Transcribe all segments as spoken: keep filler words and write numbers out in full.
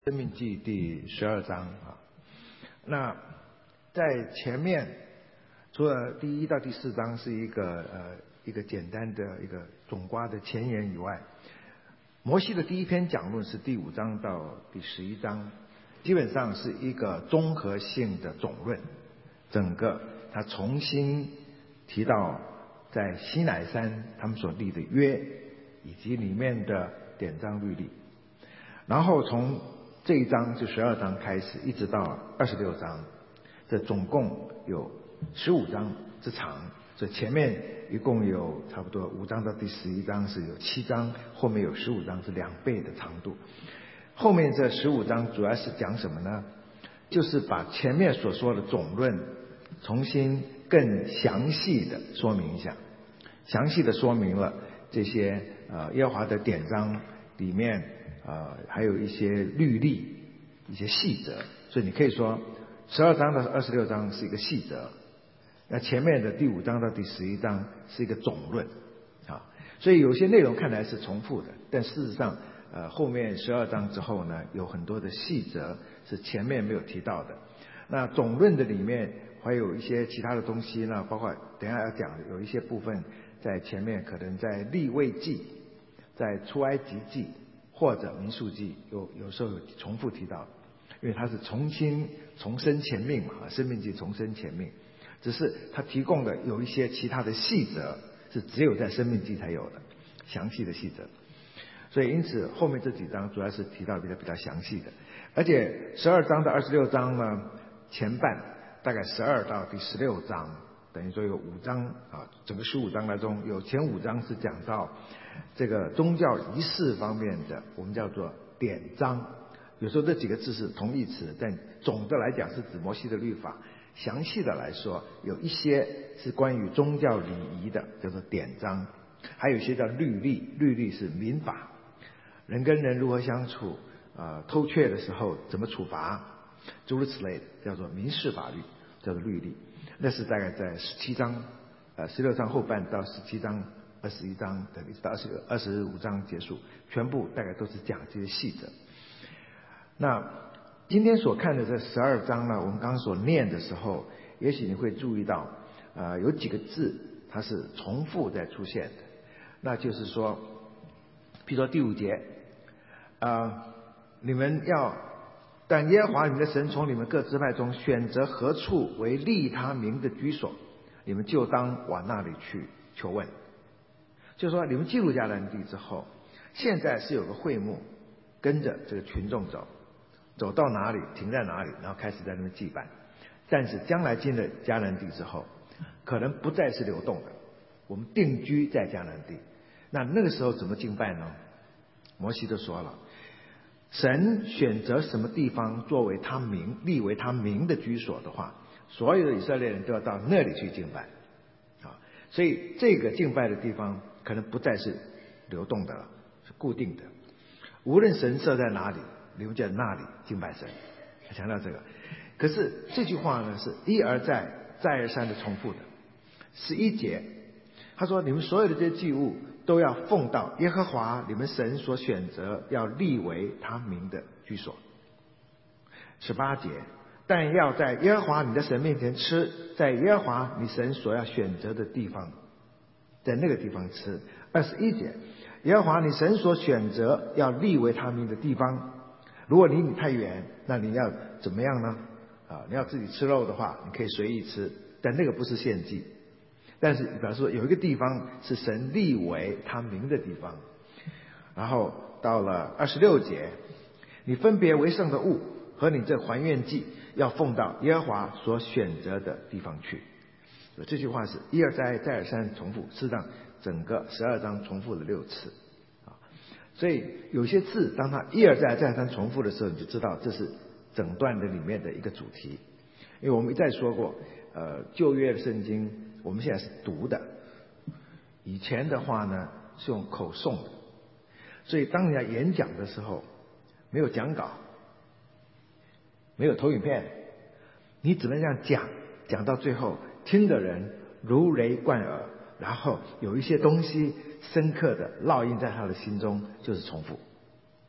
生命记第十二章啊，那在前面除了第一到第四章是一个呃一个简单的一个总括的前言以外，摩西的第一篇讲论是第五章到第十一章，基本上是一个综合性的总论，整个他重新提到在西乃山他们所立的约以及里面的典章律例，然后从这一章就十二章开始，一直到二十六章，这总共有十五章之长。这前面一共有差不多五章到第十一章是有七章，后面有十五章是两倍的长度。后面这十五章主要是讲什么呢？就是把前面所说的总论重新更详细的说明一下，详细的说明了这些呃耶和华的典章里面呃，还有一些律例、一些细则，所以你可以说，十二章到二十六章是一个细则，那前面的第五章到第十一章是一个总论，啊，所以有些内容看来是重复的，但事实上，呃，后面十二章之后呢，有很多的细则是前面没有提到的。那总论的里面还有一些其他的东西呢，包括等一下要讲的，有一些部分在前面可能在利未记、在出埃及记。或者民数记有有时候有重复提到，因为它是重新重申前命嘛，生命记重申前命，只是它提供的有一些其他的细则是只有在生命记才有的详细的细则，所以因此后面这几章主要是提到比较比较详细的，而且十二章到二十六章呢，前半大概十二到第十六章，等于说有五章啊，整个十五章当中有前五章是讲到这个宗教仪式方面的，我们叫做典章。有时候这几个字是同义词，但总的来讲是指摩西的律法。详细的来说，有一些是关于宗教礼仪的，叫做典章；还有一些叫律例，律例是民法，人跟人如何相处，呃，偷窃的时候怎么处罚，诸如此类的，叫做民事法律，叫做律例。那是大概在十七章，呃，十六章后半到十七章。二十一章等一直到二十二十五章结束，全部大概都是讲这些细则。那今天所看的这十二章呢，我们刚刚所念的时候，也许你会注意到，呃，有几个字它是重复在出现的。那就是说，譬如说第五节，呃，你们要，但耶和华你们的神从你们各支派中选择何处为立他名的居所，你们就当往那里去求问。就是说，你们进入迦南地之后，现在是有个会幕，跟着这个群众走，走到哪里停在哪里，然后开始在那边祭拜。但是将来进了迦南地之后，可能不再是流动的，我们定居在迦南地。那那个时候怎么敬拜呢？摩西都说了，神选择什么地方作为他名、立为他名的居所的话，所有的以色列人都要到那里去敬拜。啊，所以这个敬拜的地方可能不再是流动的了，是固定的。无论神设在哪里，你们就在那里敬拜神。强调这个。可是这句话呢，是一而再、再而三的重复的。十一节，他说：“你们所有的这些祭物都要奉到耶和华你们神所选择要立为他名的居所。”十八节，但要在耶和华你的神面前吃，在耶和华你神所要选择的地方。在那个地方吃。二十一节，耶和华你神所选择要立为他名的地方，如果离你太远，那你要怎么样呢？啊，你要自己吃肉的话，你可以随意吃，但那个不是献祭。但是表示说有一个地方是神立为他名的地方。然后到了二十六节，你分别为圣的物和你这还愿祭要奉到耶和华所选择的地方去。这句话是一而再再而三重复，事实上整个十二章重复了六次啊。所以有些字当它一而再再而三重复的时候，你就知道这是整段的里面的一个主题。因为我们一再说过，呃，旧约的圣经我们现在是读的，以前的话呢是用口诵的，所以当人家演讲的时候，没有讲稿，没有投影片，你只能这样讲，讲到最后听的人如雷贯耳，然后有一些东西深刻的烙印在他的心中，就是重复。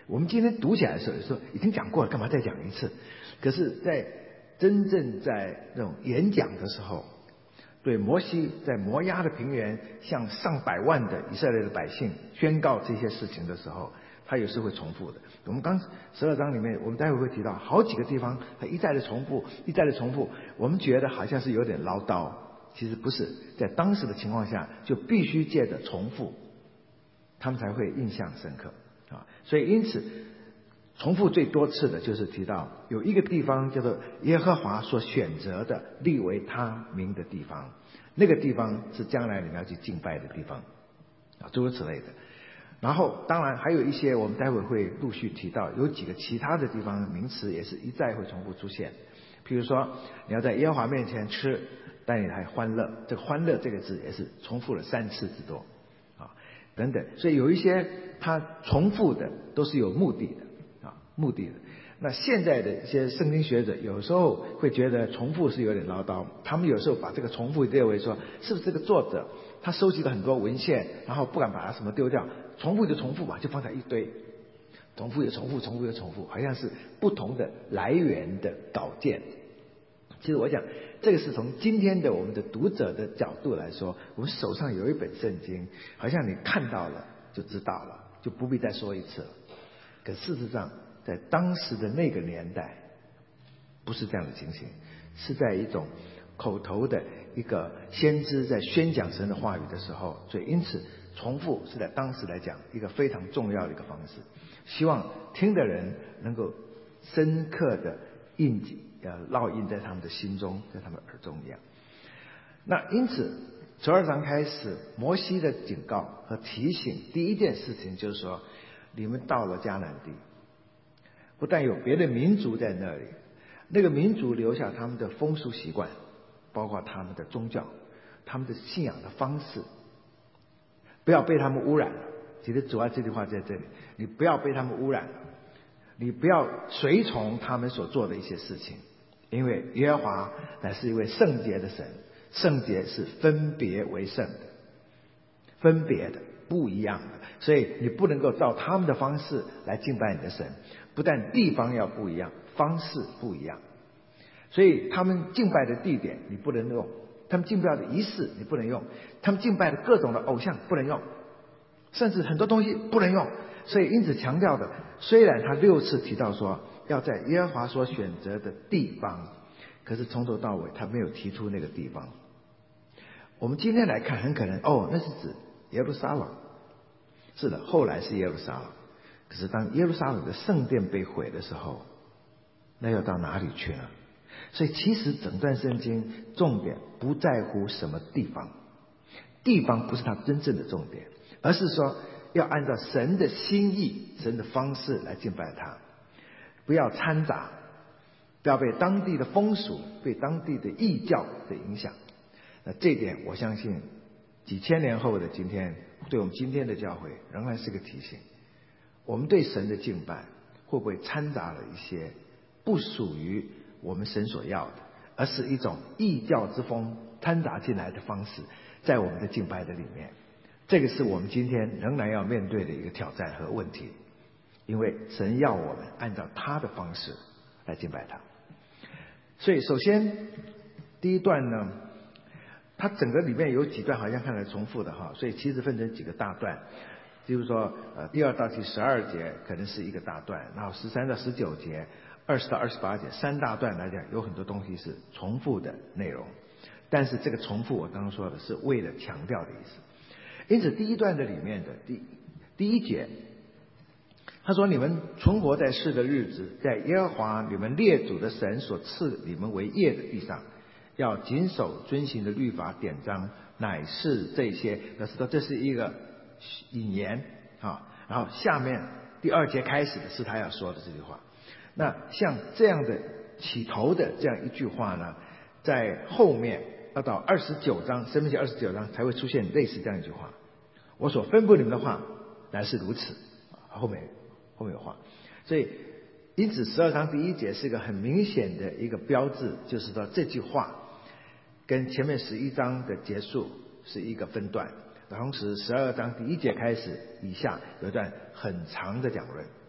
我们今天读起来的时候，有时候已经讲过了，干嘛再讲一次？可是，在真正在那种演讲的时候，对摩西在摩押的平原向上百万的以色列的百姓宣告这些事情的时候，他有时会重复的。我们刚十二章里面，我们待会会提到好几个地方，他一再的重复，一再的重复，我们觉得好像是有点唠叨，其实不是，在当时的情况下，就必须借着重复，他们才会印象深刻啊。所以因此，重复最多次的就是提到有一个地方叫做耶和华所选择的立为他名的地方，那个地方是将来你们要去敬拜的地方啊，诸如此类的。然后当然还有一些我们待会会陆续提到，有几个其他的地方名词也是一再会重复出现。譬如说你要在耶和华面前吃，但你还欢乐，这个欢乐这个字也是重复了三次之多啊，等等。所以有一些它重复的都是有目的的啊，目的的。那现在的一些圣经学者有时候会觉得重复是有点唠叨，他们有时候把这个重复列为说，是不是这个作者他收集了很多文献，然后不敢把它什么丢掉，重复就重复吧，就放在一堆，重复又重复，重复又重复，好像是不同的来源的稿件。其实我讲，这个是从今天的我们的读者的角度来说，我们手上有一本圣经，好像你看到了就知道了，就不必再说一次了。可事实上，在当时的那个年代，不是这样的情形，是在一种口头的一个先知在宣讲神的话语的时候，所以因此重复是在当时来讲一个非常重要的一个方式，希望听的人能够深刻的印记呃烙印在他们的心中，在他们耳中一样。那因此十二章开始，摩西的警告和提醒，第一件事情就是说，你们到了迦南地，不但有别的民族在那里，那个民族留下他们的风俗习惯，包括他们的宗教，他们的信仰的方式，不要被他们污染了。其实主要这句话在这里，你不要被他们污染了，你不要随从他们所做的一些事情，因为耶和华乃是一位圣洁的神，圣洁是分别为圣的，分别的，不一样的，所以你不能够照他们的方式来敬拜你的神，不但地方要不一样，方式不一样。所以他们敬拜的地点你不能用，他们敬拜的仪式你不能用，他们敬拜的各种的偶像不能用，甚至很多东西不能用。所以因此强调的，虽然他六次提到说要在耶和华所选择的地方，可是从头到尾他没有提出那个地方。我们今天来看，很可能哦，那是指耶路撒冷。是的，后来是耶路撒冷。可是当耶路撒冷的圣殿被毁的时候，那要到哪里去呢？所以其实整段圣经重点不在乎什么地方，地方不是它真正的重点，而是说要按照神的心意、神的方式来敬拜他，不要掺杂，不要被当地的风俗、被当地的异教的影响。那这点我相信几千年后的今天，对我们今天的教会仍然是个提醒，我们对神的敬拜会不会掺杂了一些不属于我们神所要的，而是一种异教之风掺杂进来的方式，在我们的敬拜的里面。这个是我们今天仍然要面对的一个挑战和问题，因为神要我们按照他的方式来敬拜他。所以首先第一段呢，它整个里面有几段好像看来重复的哈，所以其实分成几个大段。比如说呃第二到第十二节可能是一个大段，然后十三到十九节，二十到二十八节，三大段来讲有很多东西是重复的内容，但是这个重复我刚刚说的是为了强调的意思。因此第一段的里面的第第一节，他说：你们存活在世的日子，在耶和华你们列祖的神所赐你们为业的地上，要谨守遵行的律法典章，乃是这些。表示说这是一个引言啊，然后下面第二节开始的是他要说的这句话。那像这样的起头的这样一句话呢，在后面要到二十九章申命记二十九章才会出现类似这样一句话：我所吩咐你们的话乃是如此。后面后面有话，所以因此十二章第一节是一个很明显的一个标志，就是说这句话跟前面十一章的结束是一个分段，同时十二章第一节开始以下有一段很长的讲论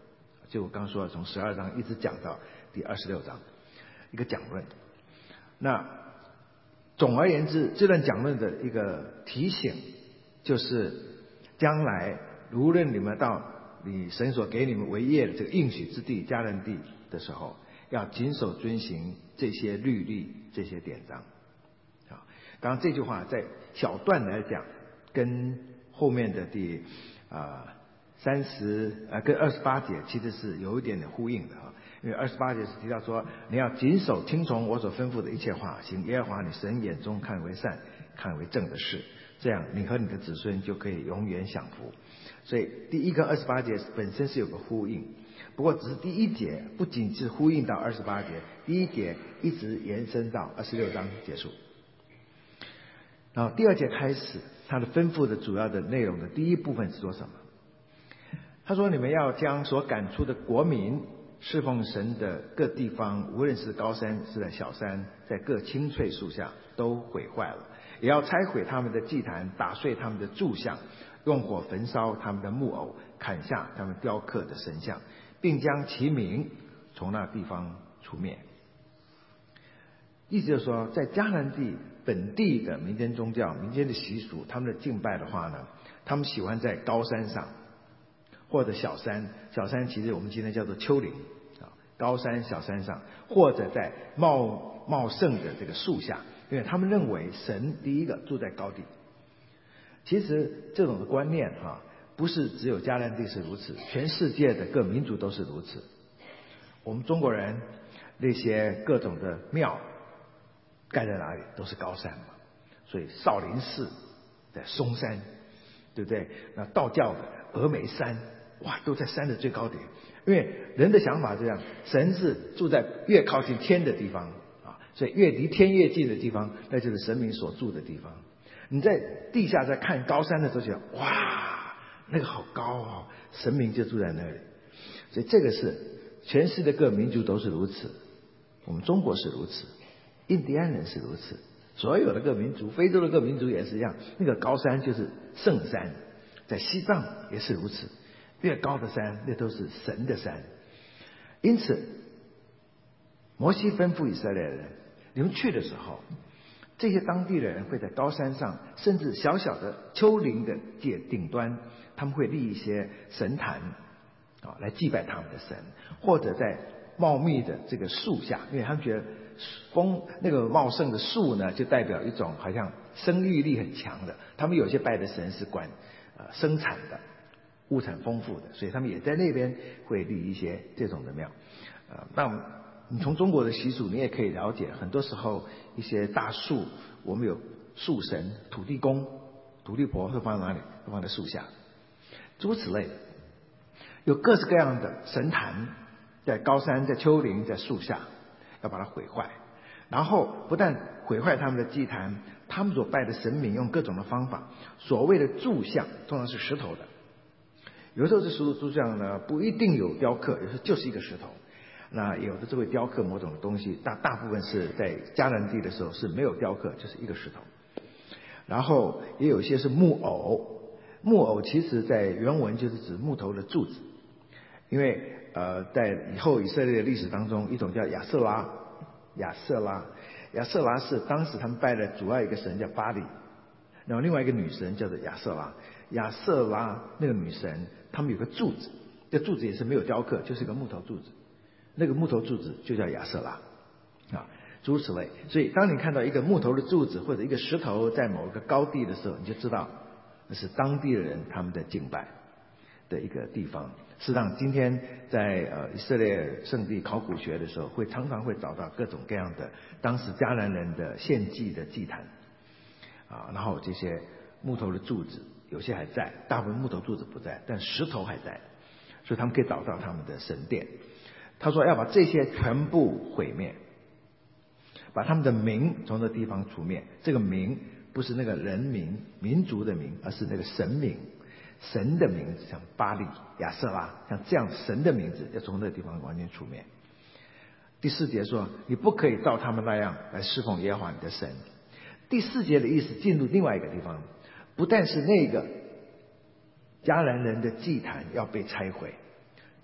就我刚说的，从十二章一直讲到第二十六章，一个讲论。那总而言之，这段讲论的一个提醒，就是将来无论你们到你神所给你们为业的这个应许之地迦南地的时候，要谨守遵行这些律例、这些典章。啊，刚刚这句话在小段来讲，跟后面的第啊三十呃跟二十八节其实是有一点点呼应的啊。因为二十八节是提到说，你要谨守听从我所吩咐的一切话，行耶和华你神眼中看为善、看为正的事，这样你和你的子孙就可以永远享福。所以第一跟二十八节本身是有个呼应，不过只是第一节不仅是呼应到二十八节，第一节一直延伸到二十六章结束。然后第二节开始，他的吩咐的主要的内容的第一部分是说什么？他说：你们要将所赶出的国民侍奉神的各地方，无论是高山是在小山，在各青翠树下，都毁坏了，也要拆毁他们的祭坛，打碎他们的柱像，用火焚烧他们的木偶，砍下他们雕刻的神像，并将其名从那地方除灭。意思就是说，在迦南地本地的民间宗教、民间的习俗，他们的敬拜的话呢，他们喜欢在高山上或者小山，小山其实我们今天叫做丘陵啊，高山小山上，或者在茂茂盛的这个树下，因为他们认为神第一个住在高地。其实这种观念哈、啊，不是只有迦南地是如此，全世界的各民族都是如此。我们中国人那些各种的庙盖在哪里都是高山嘛，所以少林寺在嵩山，对不对？那道教的峨眉山，哇，都在山的最高点。因为人的想法这样，神是住在越靠近天的地方啊，所以越离天越近的地方，那就是神明所住的地方。你在地下在看高山的时候，觉得哇，那个好高哦，神明就住在那里。所以这个是全世界各民族都是如此，我们中国是如此，印第安人是如此，所有的各民族，非洲的各民族也是一样。那个高山就是圣山，在西藏也是如此，越高的山那都是神的山。因此摩西吩咐以色列人，你们去的时候，这些当地的人会在高山上，甚至小小的丘陵的顶端，他们会立一些神坛啊，来祭拜他们的神，或者在茂密的这个树下，因为他们觉得风那个茂盛的树呢，就代表一种好像生育力很强的。他们有些拜的神是管呃生产的，物产丰富的，所以他们也在那边会立一些这种的庙。呃，那你从中国的习俗，你也可以了解，很多时候一些大树，我们有树神、土地公、土地婆会放在哪里？会放在树下，诸如此类的，有各式各样的神坛，在高山、在丘陵、在树下，要把它毁坏。然后不但毁坏他们的祭坛，他们所拜的神明用各种的方法，所谓的柱像通常是石头的，有的时候这石头柱像呢不一定有雕刻，有时候就是一个石头。那有的就会雕刻某种的东西，大大部分是在迦南地的时候是没有雕刻，就是一个石头。然后也有一些是木偶，木偶其实在原文就是指木头的柱子，因为呃在以后以色列的历史当中，一种叫亚瑟拉，亚瑟拉，亚瑟拉是当时他们拜的主要一个神叫巴力，然后另外一个女神叫做亚瑟拉，亚瑟拉那个女神，他们有个柱子，这柱子也是没有雕刻，就是一个木头柱子。那个木头柱子就叫亚瑟拉啊，诸如此类。所以当你看到一个木头的柱子或者一个石头在某个高地的时候，你就知道那是当地的人他们的敬拜的一个地方。事实上今天在呃以色列圣地考古学的时候，会常常会找到各种各样的当时迦南人的献祭的祭坛啊，然后这些木头的柱子有些还在，大部分木头柱子不在，但石头还在，所以他们可以找到他们的神殿。他说要把这些全部毁灭，把他们的名从这地方除灭。这个名不是那个人名、民族的名，而是那个神名，神的名字，像巴力、亚瑟拉，像这样神的名字要从这个地方完全除灭。第四节说，你不可以照他们那样来侍奉耶和华你的神。第四节的意思进入另外一个地方，不但是那个迦南人的祭坛要被拆毁，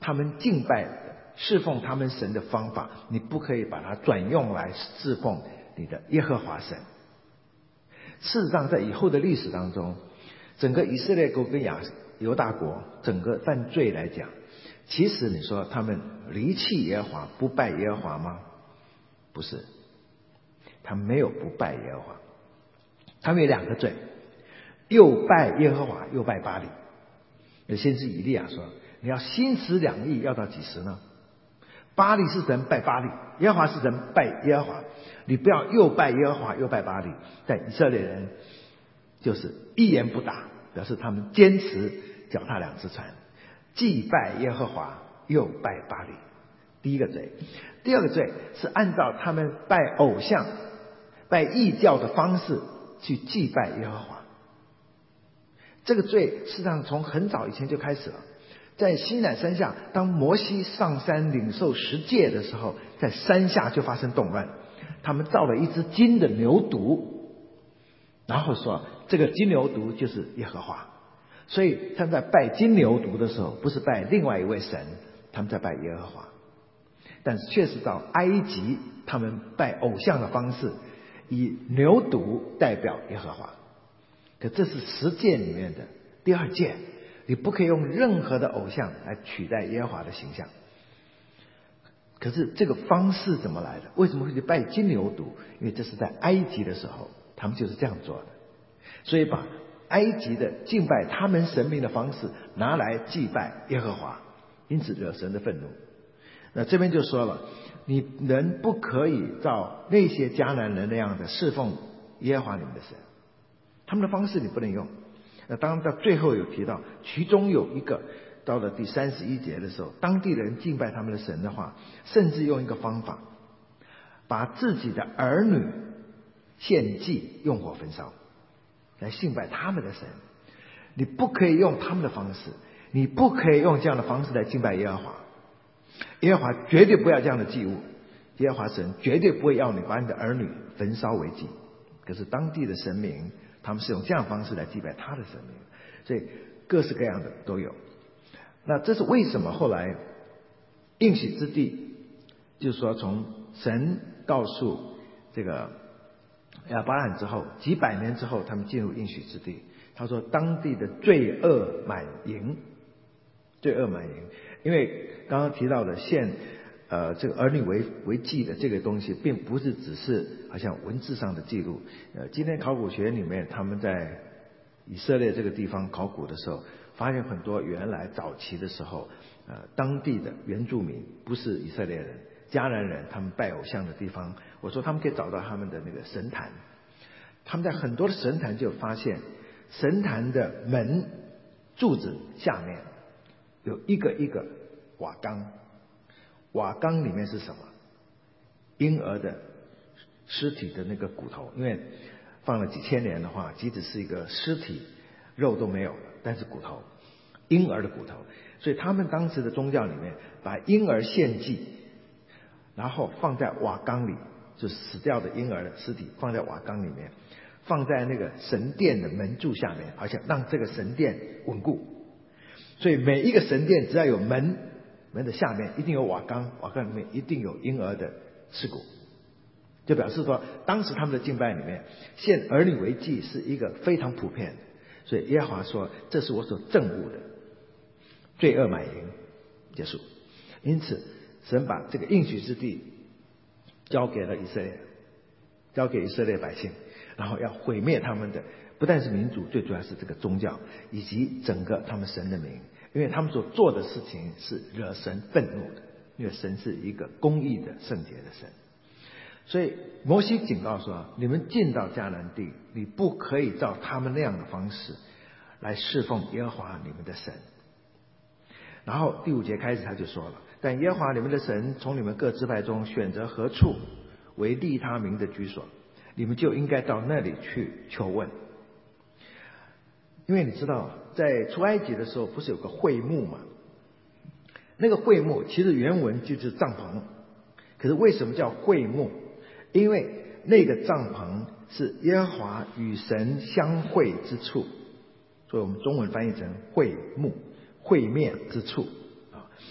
他们敬拜侍奉他们神的方法，你不可以把它转用来侍奉你的耶和华神。事实上在以后的历史当中，整个以色列国跟亚犹大国整个犯罪来讲，其实你说他们离弃耶和华不拜耶和华吗？不是，他们没有不拜耶和华，他们有两个罪，又拜耶和华又拜巴力。有先知以利亚说，你要心持两意，要到几时呢？巴力是神，拜巴力；耶和华是神，拜耶和华。你不要又拜耶和华又拜巴力。但以色列人就是一言不答，表示他们坚持脚踏两只船，既拜耶和华又拜巴力。第一个罪。第二个罪是按照他们拜偶像拜异教的方式去祭拜耶和华。这个罪事实上从很早以前就开始了。在西乃山下，当摩西上山领受十诫的时候，在山下就发生动乱，他们造了一只金的牛犊，然后说这个金牛犊就是耶和华。所以他们在拜金牛犊的时候，不是拜另外一位神，他们在拜耶和华。但是确实到埃及，他们拜偶像的方式以牛犊代表耶和华。可这是十诫里面的第二诫，你不可以用任何的偶像来取代耶和华的形象。可是这个方式怎么来的？为什么会去拜金牛犊？因为这是在埃及的时候他们就是这样做的，所以把埃及的敬拜他们神明的方式拿来祭拜耶和华，因此惹神的愤怒。那这边就说了，你人不可以照那些迦南人那样的侍奉耶和华你们的神，他们的方式你不能用。那当然到最后有提到，其中有一个到了第三十一节的时候，当地人敬拜他们的神的话，甚至用一个方法，把自己的儿女献祭用火焚烧来敬拜他们的神。你不可以用他们的方式，你不可以用这样的方式来敬拜耶和华。耶和华绝对不要这样的祭物，耶和华神绝对不会要你把你的儿女焚烧为祭。可是当地的神明他们是用这样的方式来祭拜他的神明，所以各式各样的都有。那这是为什么后来应许之地，就是说从神告诉这个亚伯拉罕之后，几百年之后他们进入应许之地，他说当地的罪恶满盈，罪恶满盈。因为刚刚提到的献呃这个儿女为为祭的这个东西，并不是只是好像文字上的记录。呃，今天考古学里面他们在以色列这个地方考古的时候，发现很多原来早期的时候呃当地的原住民不是以色列人，迦南人，他们拜偶像的地方，我说他们可以找到他们的那个神坛，他们在很多的神坛就发现神坛的门柱子下面有一个一个瓦缸，瓦缸里面是什么？婴儿的尸体的那个骨头，因为放了几千年的话，即使是一个尸体，肉都没有了，但是骨头，婴儿的骨头。所以他们当时的宗教里面，把婴儿献祭，然后放在瓦缸里，就死掉的婴儿的尸体放在瓦缸里面，放在那个神殿的门柱下面，而且让这个神殿稳固。所以每一个神殿只要有门，门的下面一定有瓦缸，瓦缸里面一定有婴儿的尸骨，就表示说当时他们的敬拜里面献儿女为祭是一个非常普遍的。所以耶和华说这是我所憎恶的，罪恶满盈，结束。因此神把这个应许之地交给了以色列，交给以色列百姓，然后要毁灭他们的不但是民族，最主要是这个宗教以及整个他们神的名，因为他们所做的事情是惹神愤怒的，因为神是一个公义的圣洁的神。所以摩西警告说，你们进到迦南地，你不可以照他们那样的方式来侍奉耶和华你们的神。然后第五节开始他就说了，但耶和华你们的神从你们各支派中选择何处为立他名的居所，你们就应该到那里去求问。因为你知道在出埃及的时候不是有个会幕吗？那个会幕其实原文就是帐篷，可是为什么叫会幕？因为那个帐篷是耶和华与神相会之处，所以我们中文翻译成会幕，会面之处啊。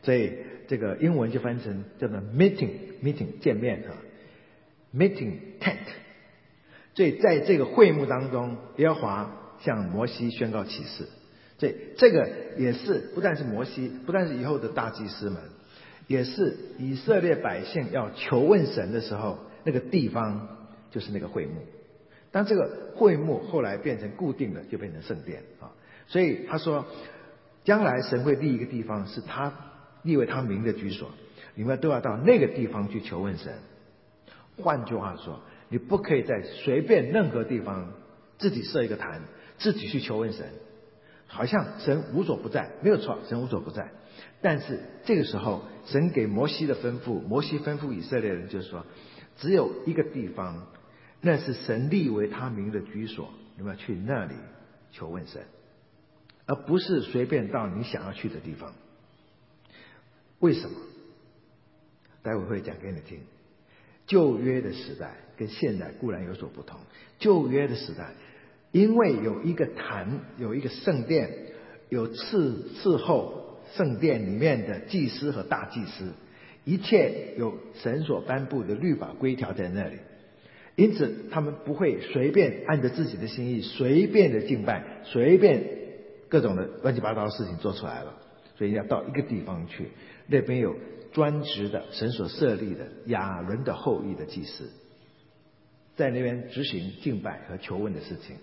所以这个英文就翻成叫做 meeting meeting 见面啊 meeting tent。所以在这个会幕当中，耶和华向摩西宣告启示。所以这个也是不但是摩西，不但是以后的大祭司们，也是以色列百姓要求问神的时候，那个地方就是那个会幕。当这个会幕后来变成固定的，就变成圣殿啊。所以他说，将来神会立一个地方，是他立为他名的居所，你们都要到那个地方去求问神。换句话说，你不可以在随便任何地方自己设一个坛，自己去求问神，好像神无所不在，没有错，神无所不在。但是这个时候，神给摩西的吩咐，摩西吩咐以色列人就是说，只有一个地方，那是神立为他名的居所，你们要去那里求问神，而不是随便到你想要去的地方。为什么？待会会讲给你听。旧约的时代跟现代固然有所不同。旧约的时代，因为有一个坛，有一个圣殿，有伺伺候圣殿里面的祭司和大祭司，一切有神所颁布的律法规条在那里，因此他们不会随便按着自己的心意随便的敬拜，随便各种的乱七八糟的事情做出来了。所以要到一个地方去，那边有专职的神所设立的亚伦的后裔的祭司，在那边执行敬拜和求问的事情，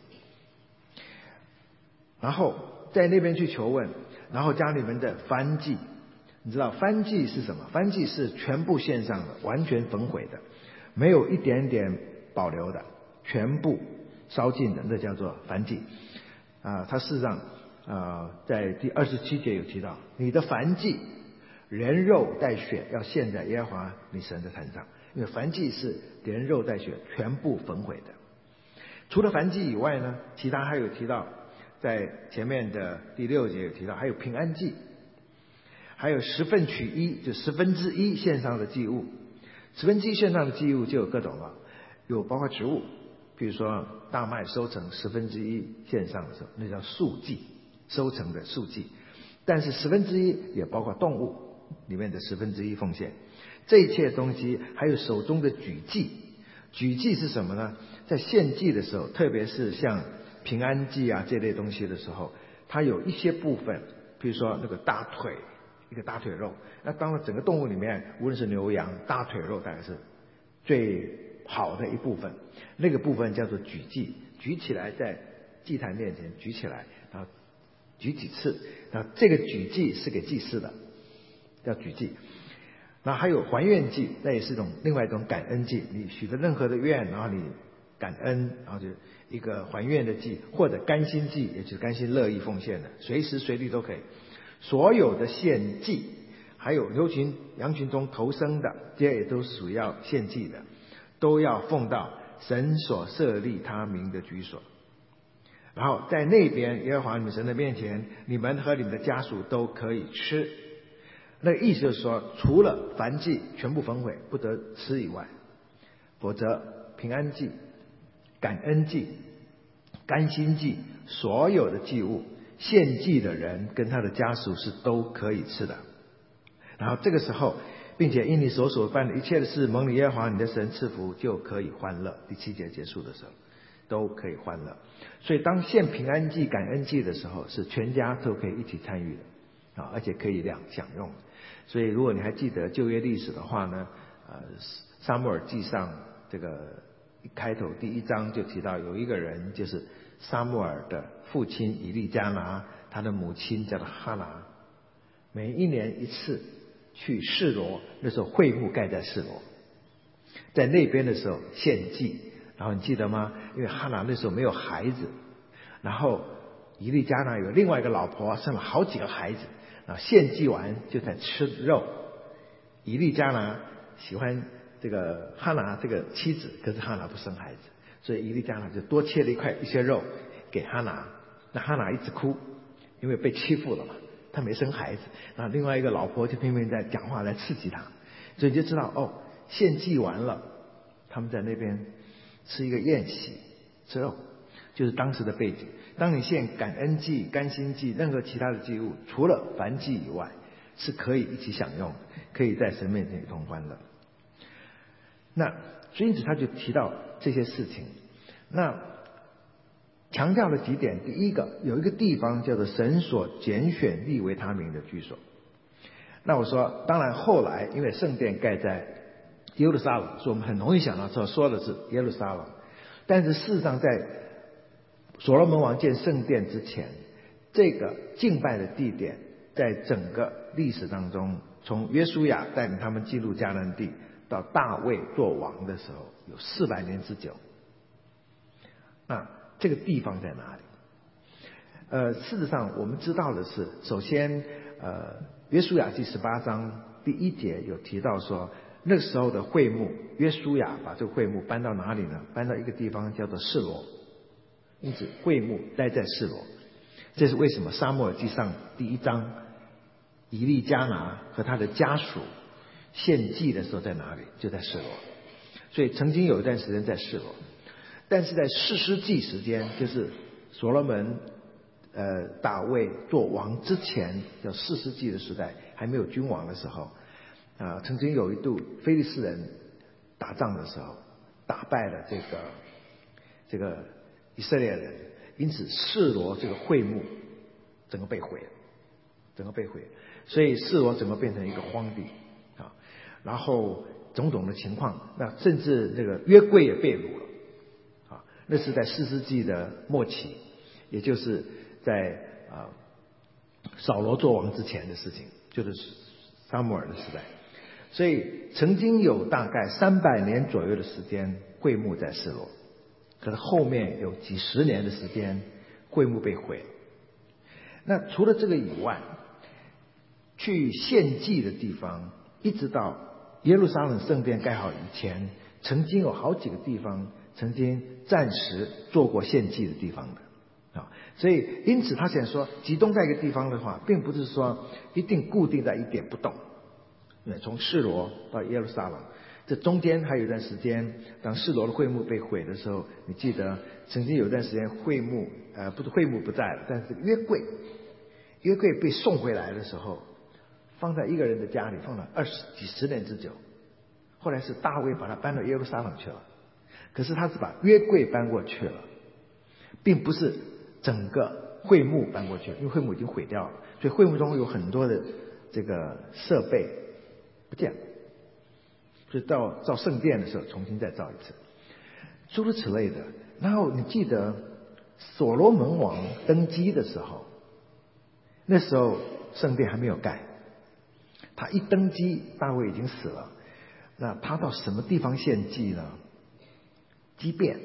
然后在那边去求问，然后将你们的燔祭，你知道燔祭是什么？燔祭是全部献上的，完全焚毁的，没有一点点保留的，全部烧尽的，那叫做燔祭啊。它事实上啊，在第二十七节有提到，你的燔祭连肉带血要献在耶和华你神的坛上，因为燔祭是连肉带血全部焚毁的。除了燔祭以外呢，其他还有提到，在前面的第六节有提到，还有平安祭，还有十分取一，就十分之一献上的祭物。十分之一献上的祭物就有各种了，有包括植物，比如说大麦收成十分之一献上的时候，那叫束祭，收成的束祭。但是十分之一也包括动物里面的十分之一奉献，这一切东西还有手中的举祭。举祭是什么呢？在献祭的时候，特别是像平安祭啊这类东西的时候，它有一些部分，比如说那个大腿，一个大腿肉，那当然整个动物里面，无论是牛羊，大腿肉大概是最好的一部分，那个部分叫做举祭，举起来在祭坛面前举起来，然后举几次，那这个举祭是给祭司的，叫举祭。那还有还愿祭，那也是一种另外一种感恩祭，你许的任何的愿，然后你感恩，然后就一个还愿的祭，或者甘心祭，也就是甘心乐意奉献的，随时随地都可以。所有的献祭，还有牛群羊群中投生的，这些也都属于要献祭的，都要奉到神所设立他名的居所。然后在那边耶和华你们神的面前，你们和你们的家属都可以吃。那个意思就是说，除了燔祭全部焚毁不得吃以外，否则平安祭、感恩祭、甘心祭，所有的祭物献祭的人跟他的家属是都可以吃的。然后这个时候，并且因你所所办的一切的事，蒙你耶和华你的神赐福，就可以欢乐。第七节结束的时候，都可以欢乐。所以当献平安祭、感恩祭的时候，是全家都可以一起参与的啊，而且可以两享用。所以如果你还记得旧约历史的话呢，呃，撒母耳记上这个一开头第一章就提到有一个人，就是撒母耳的父亲以利加拿，他的母亲叫做哈拿，每一年一次去示罗，那时候会幕盖在示罗，在那边的时候献祭。然后你记得吗？因为哈拿那时候没有孩子，然后以利加拿有另外一个老婆，生了好几个孩子，然后献祭完就在吃肉。以利加拿喜欢这个哈拿这个妻子，可是哈拿不生孩子，所以以利加拿就多切了一块一些肉给哈拿。那哈拿一直哭，因为被欺负了嘛，他没生孩子。那另外一个老婆就拼命在讲话来刺激他，所以你就知道哦，献祭完了，他们在那边吃一个宴席，吃肉，就是当时的背景。当你献感恩祭、甘心祭，任何其他的祭物，除了燔祭以外， 是可以一起享用，可以在神面前一同欢乐。那所以因此他就提到这些事情，那强调了几点。第一个，有一个地方叫做神所拣选立为他名的居所。那我说，当然后来因为圣殿盖在耶路撒冷，所以我们很容易想到说说的是耶路撒冷。但是事实上，在所罗门王建圣殿之前，这个敬拜的地点在整个历史当中，从约书亚带领他们进入迦南地，到大卫做王的时候，有四百年之久。那这个地方在哪里？呃，事实上我们知道的是，首先，呃，约书亚记十八章第一节有提到说，那时候的会幕，约书亚把这个会幕搬到哪里呢？搬到一个地方叫做示罗。因此，会幕待在示罗。这是为什么撒母耳记上第一章，以利加拿和他的家属献祭的时候在哪里？就在示罗。所以曾经有一段时间在示罗，但是在士师记时间，就是所罗门呃大卫做王之前，叫士师记的时代，还没有君王的时候，啊、呃，曾经有一度非利士人打仗的时候，打败了这个这个以色列人，因此示罗这个会幕整个被毁了，整个被毁，所以示罗整个变成一个荒地啊，然后种种的情况，那甚至这个约柜也被掳了啊，那是在士师记的末期，也就是在啊扫罗做王之前的事情，就是撒母耳的时代。所以曾经有大概三百年左右的时间，会幕在示罗，可是后面有几十年的时间，会幕被毁了。那除了这个以外，去献祭的地方，一直到耶路撒冷圣殿盖好以前，曾经有好几个地方曾经暂时做过献祭的地方的啊，所以因此他想说，集中在一个地方的话，并不是说一定固定在一点不动。从示罗到耶路撒冷，这中间还有一段时间，当示罗的会幕被毁的时候，你记得曾经有一段时间会幕呃不是会幕不在了，但是约柜约柜被送回来的时候，放在一个人的家里放了二十几十年之久，后来是大卫把它搬到耶路撒冷去了，可是他是把约柜搬过去了，并不是整个会幕搬过去了，因为会幕已经毁掉了，所以会幕中有很多的这个设备不见了，所以到造圣殿的时候重新再造一次，诸如此类的。然后你记得所罗门王登基的时候，那时候圣殿还没有盖，他一登基，大卫已经死了，那他到什么地方献祭呢？基遍。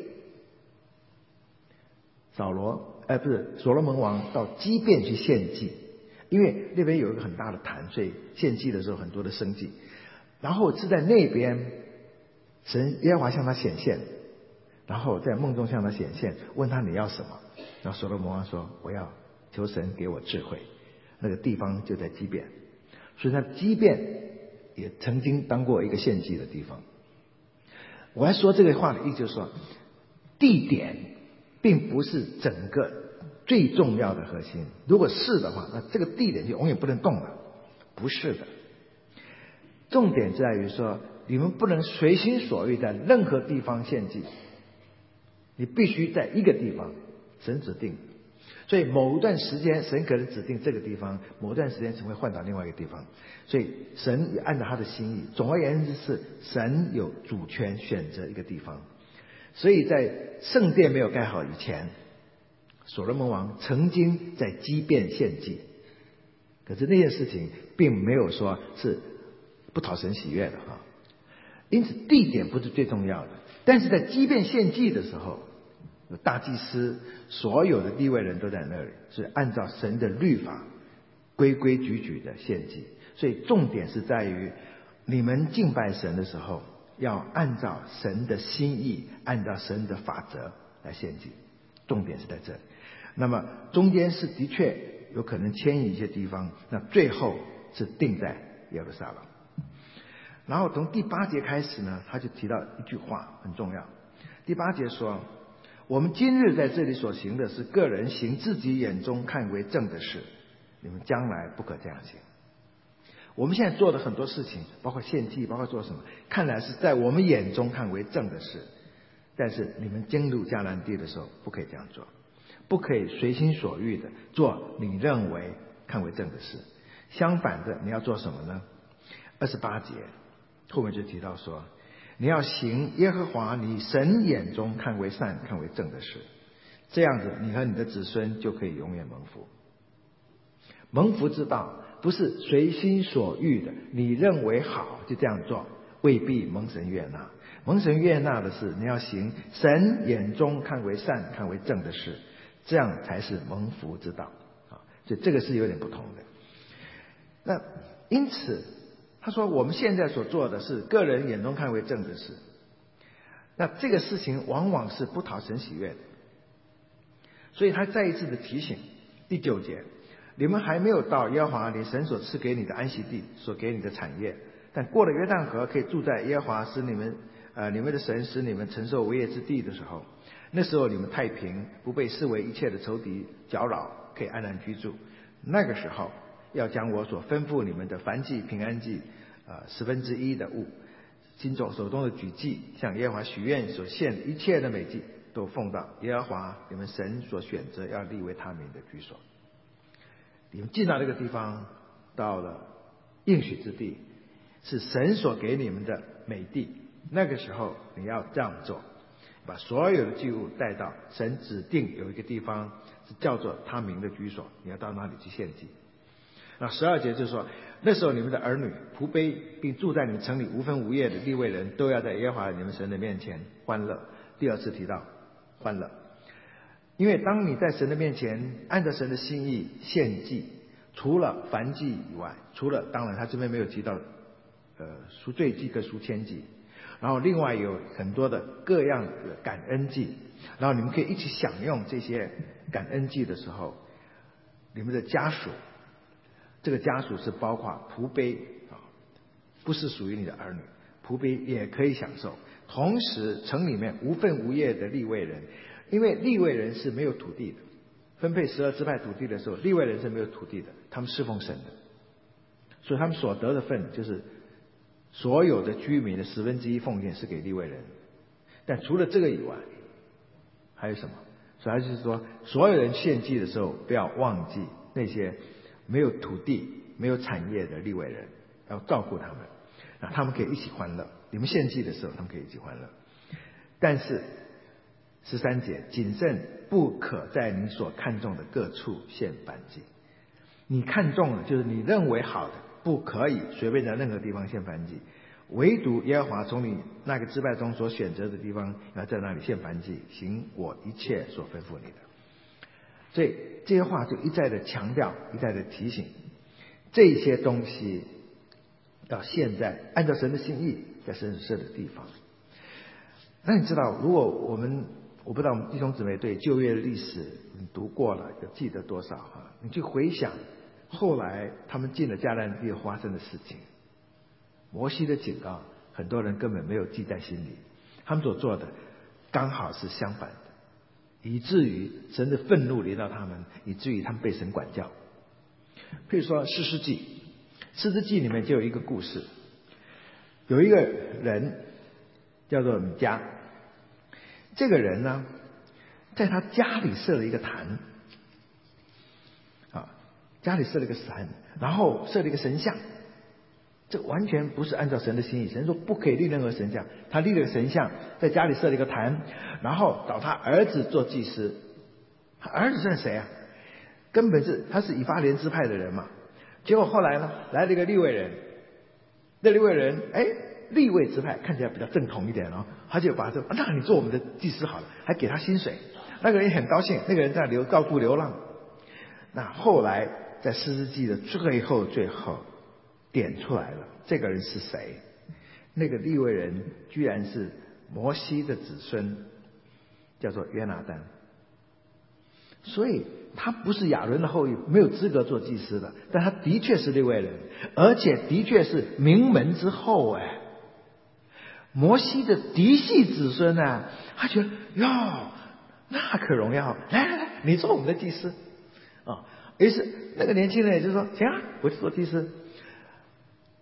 扫罗哎，不是所罗门王到基遍去献祭，因为那边有一个很大的坛，所以献祭的时候很多的生祭。然后是在那边，神耶和华向他显现，然后在梦中向他显现，问他你要什么？然后所罗门王说：“我要求神给我智慧。”那个地方就在基遍，所以他基遍也曾经当过一个献祭的地方。我还说这个话的意思就是说，地点并不是整个最重要的核心。如果是的话，那这个地点就永远不能动了。不是的，重点在于说，你们不能随心所欲在任何地方献祭，你必须在一个地方，神指定。所以某一段时间，神可能指定这个地方，某一段时间神会换到另外一个地方。所以神也按照他的心意。总而言之是，神有主权选择一个地方。所以在圣殿没有盖好以前，所罗门王曾经在基遍献祭，可是那件事情并没有说是不讨神喜悦的啊。因此地点不是最重要的，但是在基遍献祭的时候，有大祭司，所有的利未人都在那里，是按照神的律法规规矩矩的献祭。所以重点是在于你们敬拜神的时候，要按照神的心意，按照神的法则来献祭，重点是在这里。那么中间是的确有可能迁移一些地方，那最后是定在耶路撒冷。然后从第八节开始呢，他就提到一句话很重要。第八节说，我们今日在这里所行的是个人行自己眼中看为正的事，你们将来不可这样行。 我们现在做的很多事情，包括献祭，包括做什么，看来是在我们眼中看为正的事，但是你们进入迦南地的时候，不可以这样做，不可以随心所欲的做你认为看为正的事。相反的，你要做什么呢？二十八节后面就提到说，你要行耶和华你神眼中看为善看为正的事，这样子你和你的子孙就可以永远蒙福。蒙福之道不是随心所欲的，你认为好就这样做，未必蒙神悦纳。蒙神悦纳的是你要行神眼中看为善看为正的事，这样才是蒙福之道啊！所以这个是有点不同的。那因此他说我们现在所做的是个人眼中看为正的事，那这个事情往往是不讨神喜悦的。所以他再一次的提醒，第九节，你们还没有到耶和华你神所赐给你的安息地，所给你的产业，但过了约旦河可以住在耶和华使你们呃你们的神使你们承受为业之地的时候，那时候你们太平，不被视为一切的仇敌搅扰，可以安然居住。那个时候要将我所吩咐你们的燔祭平安祭呃十分之一的物，心中手中的举祭，向耶和华许愿所献一切的美祭，都奉到耶和华你们神所选择要立为他名的居所。你们进到这个地方，到了应许之地，是神所给你们的美地，那个时候你要这样做，把所有的祭物带到神指定有一个地方是叫做他名的居所，你要到那里去献祭。那十二节就是说，那时候你们的儿女、仆婢，并住在你们城里无分无业的利未人，都要在耶和华你们神的面前欢乐。第二次提到欢乐，因为当你在神的面前按照神的心意献祭，除了燔祭以外，除了当然他这边没有提到呃赎罪祭跟赎愆祭，然后另外有很多的各样的感恩祭，然后你们可以一起享用这些感恩祭的时候，你们的家属，这个家属是包括仆婢啊，不是属于你的儿女，仆婢也可以享受。同时城里面无分无业的利未人，因为利未人是没有土地的，分配十二支派土地的时候，利未人是没有土地的，他们侍奉神的，所以他们所得的份就是所有的居民的十分之一奉献是给利未人。但除了这个以外还有什么？所以他就是说，所有人献祭的时候不要忘记那些没有土地没有产业的利未人，要照顾他们，啊，他们可以一起欢乐。你们献祭的时候他们可以一起欢乐。但是十三节，谨慎不可在你所看重的各处献燔祭。你看重的就是你认为好的，不可以随便在任何地方献燔祭，唯独耶和华从你那个支派中所选择的地方，要在那里献燔祭，行我一切所吩咐你的。所以这些话就一再的强调，一再的提醒，这些东西到现在按照神的心意在神所设的地方。那你知道，如果我们我不知道我们弟兄姊妹对旧约的历史你读过了，有记得多少哈？你去回想后来他们进了迦南地发生的事情，摩西的警告很多人根本没有记在心里，他们所做的刚好是相反的，以至于神的愤怒临到他们，以至于他们被神管教。譬如说士师记，士师记里面就有一个故事，有一个人叫做米迦，这个人呢在他家里设了一个坛啊，家里设了一个坛，然后设了一个神像，这完全不是按照神的心意，神说不可以立任何神像，他立了个神像，在家里设了一个坛，然后找他儿子做祭司。他儿子是谁啊？根本是他是以法莲支派的人嘛。结果后来呢，来了一个利未人，那利未人哎，利未支派看起来比较正统一点哦，他就把这，那你做我们的祭司好了，还给他薪水。那个人也很高兴，那个人在流到处流浪。那后来在士师记的最后最后点出来了，这个人是谁？那个利未人居然是摩西的子孙，叫做约拿单。所以他不是亚伦的后裔，没有资格做祭司的，但他的确是利未人，而且的确是名门之后哎，摩西的嫡系子孙啊，他觉得哟，那可荣耀，来来来，你做我们的祭司啊。于是那个年轻人也就说行啊，我去做祭司。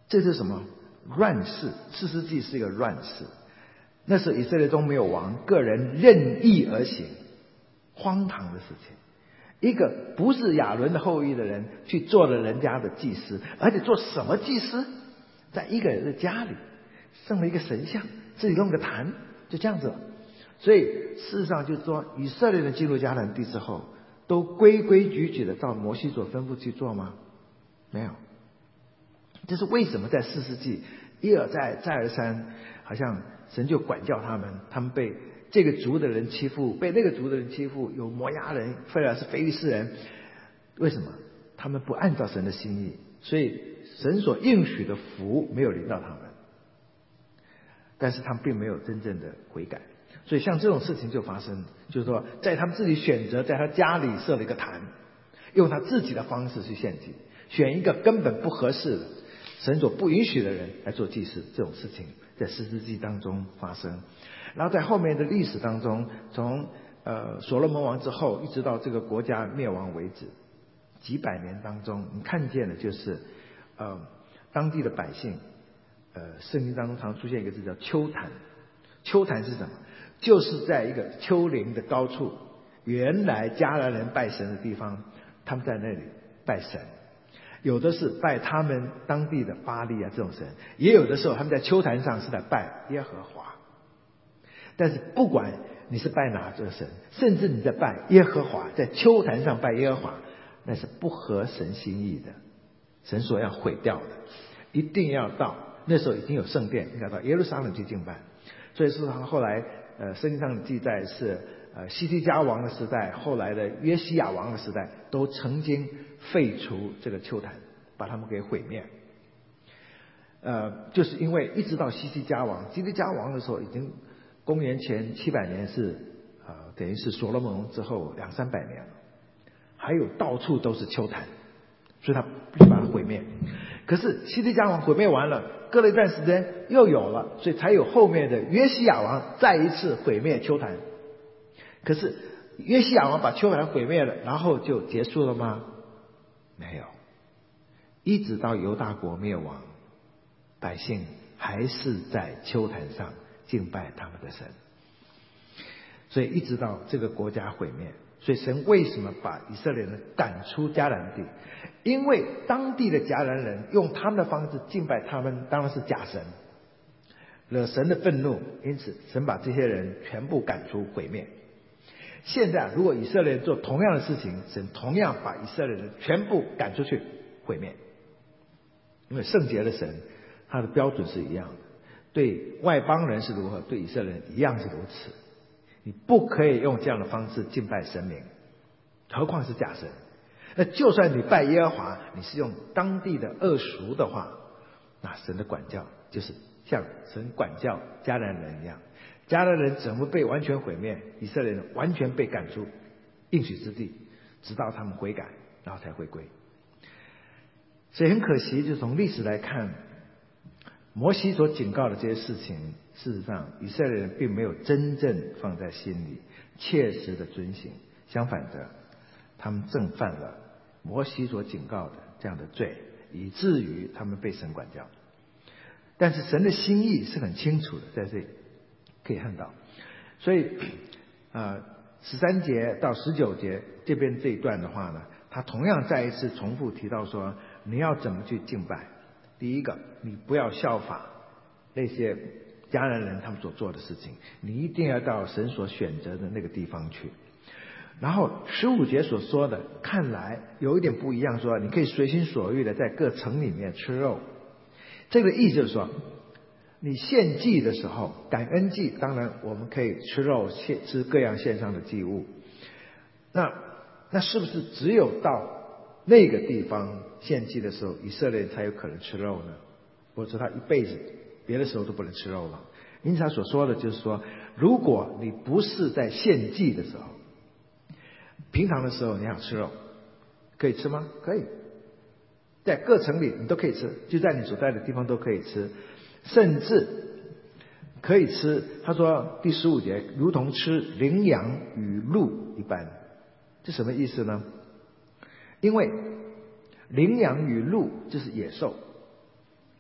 这是什么？乱世，士师记是一个乱世。那时候以色列中没有王，个人任意而行，荒唐的事情。一个不是亚伦的后裔的人去做了人家的祭司，而且做什么祭司？在一个人的家里生了一个神像，自己弄个坛，就这样子了。所以事实上就是说，以色列人进入迦南地之后，都规规矩矩的照摩西所吩咐去做吗？没有。这是为什么在士师记一而再再而三，好像神就管教他们，他们被这个族的人欺负，被那个族的人欺负，有摩押人，非而是非利士人。为什么？他们不按照神的心意，所以神所应许的福没有临到他们，但是他们并没有真正的悔改。所以像这种事情就发生，就是说在他们自己选择在他家里设了一个坛，用他自己的方式去献祭，选一个根本不合适的神所不允许的人来做祭司，这种事情在士师记当中发生。然后在后面的历史当中，从呃所罗门王之后一直到这个国家灭亡为止，几百年当中，你看见的就是呃当地的百姓，呃圣经当中常出现一个字叫丘坛。丘坛是什么？就是在一个丘陵的高处，原来迦南人拜神的地方，他们在那里拜神。有的是拜他们当地的巴力啊这种神，也有的时候他们在丘坛上是在拜耶和华。但是不管你是拜哪个神，甚至你在拜耶和华，在丘坛上拜耶和华，那是不合神心意的，神所要毁掉的。一定要到那时候已经有圣殿，应该到耶路撒冷去敬拜。所以事实上后来呃圣经上的记载是呃西西家王的时代，后来的约西亚王的时代，都曾经废除这个丘坛，把他们给毁灭。呃就是因为一直到西西家王，西西家王的时候已经公元前七百年，是呃等于是所罗门王之后两三百年了，还有到处都是丘坛，所以他必须把它毁灭。可是西西家王毁灭完了，隔了一段时间又有了，所以才有后面的约西亚王再一次毁灭丘坛。可是约西亚王把丘坛毁灭了，然后就结束了吗？没有，一直到犹大国灭亡，百姓还是在丘坛上敬拜他们的神。所以一直到这个国家毁灭。所以神为什么把以色列人赶出迦南地？因为当地的迦南人用他们的方式敬拜他们当然是假神，惹神的愤怒，因此神把这些人全部赶出毁灭。现在如果以色列人做同样的事情，神同样把以色列人全部赶出去毁灭。因为圣洁的神他的标准是一样的，对外邦人是如何，对以色列人一样是如此。你不可以用这样的方式敬拜神明，何况是假神。那就算你拜耶和华，你是用当地的恶俗的话，那神的管教就是像神管教迦南人一样。迦南人怎么被完全毁灭？以色列人完全被赶出应许之地，直到他们悔改，然后才回归。所以很可惜，就从历史来看，摩西所警告的这些事情，事实上以色列人并没有真正放在心里，切实的遵行。相反的，他们正犯了摩西所警告的这样的罪，以至于他们被神管教。但是神的心意是很清楚的，在这里可以看到。所以呃十三节到十九节这边这一段的话呢，他同样再一次重复提到说，你要怎么去敬拜。第一个，你不要效法那些迦南人他们所做的事情，你一定要到神所选择的那个地方去。然后十五节所说的看来有一点不一样，说你可以随心所欲的在各城里面吃肉。这个意思就是说，你献祭的时候，感恩祭当然我们可以吃肉，吃各样献上的祭物。那那是不是只有到那个地方献祭的时候，以色列人才有可能吃肉呢？或者他一辈子别的时候都不能吃肉了？因此他所说的就是说，如果你不是在献祭的时候，平常的时候你想吃肉，可以吃吗？可以，在各城里你都可以吃，就在你所在的地方都可以吃，甚至可以吃。他说第十五节，如同吃羚羊与鹿一般。这什么意思呢？因为羚羊与鹿就是野兽，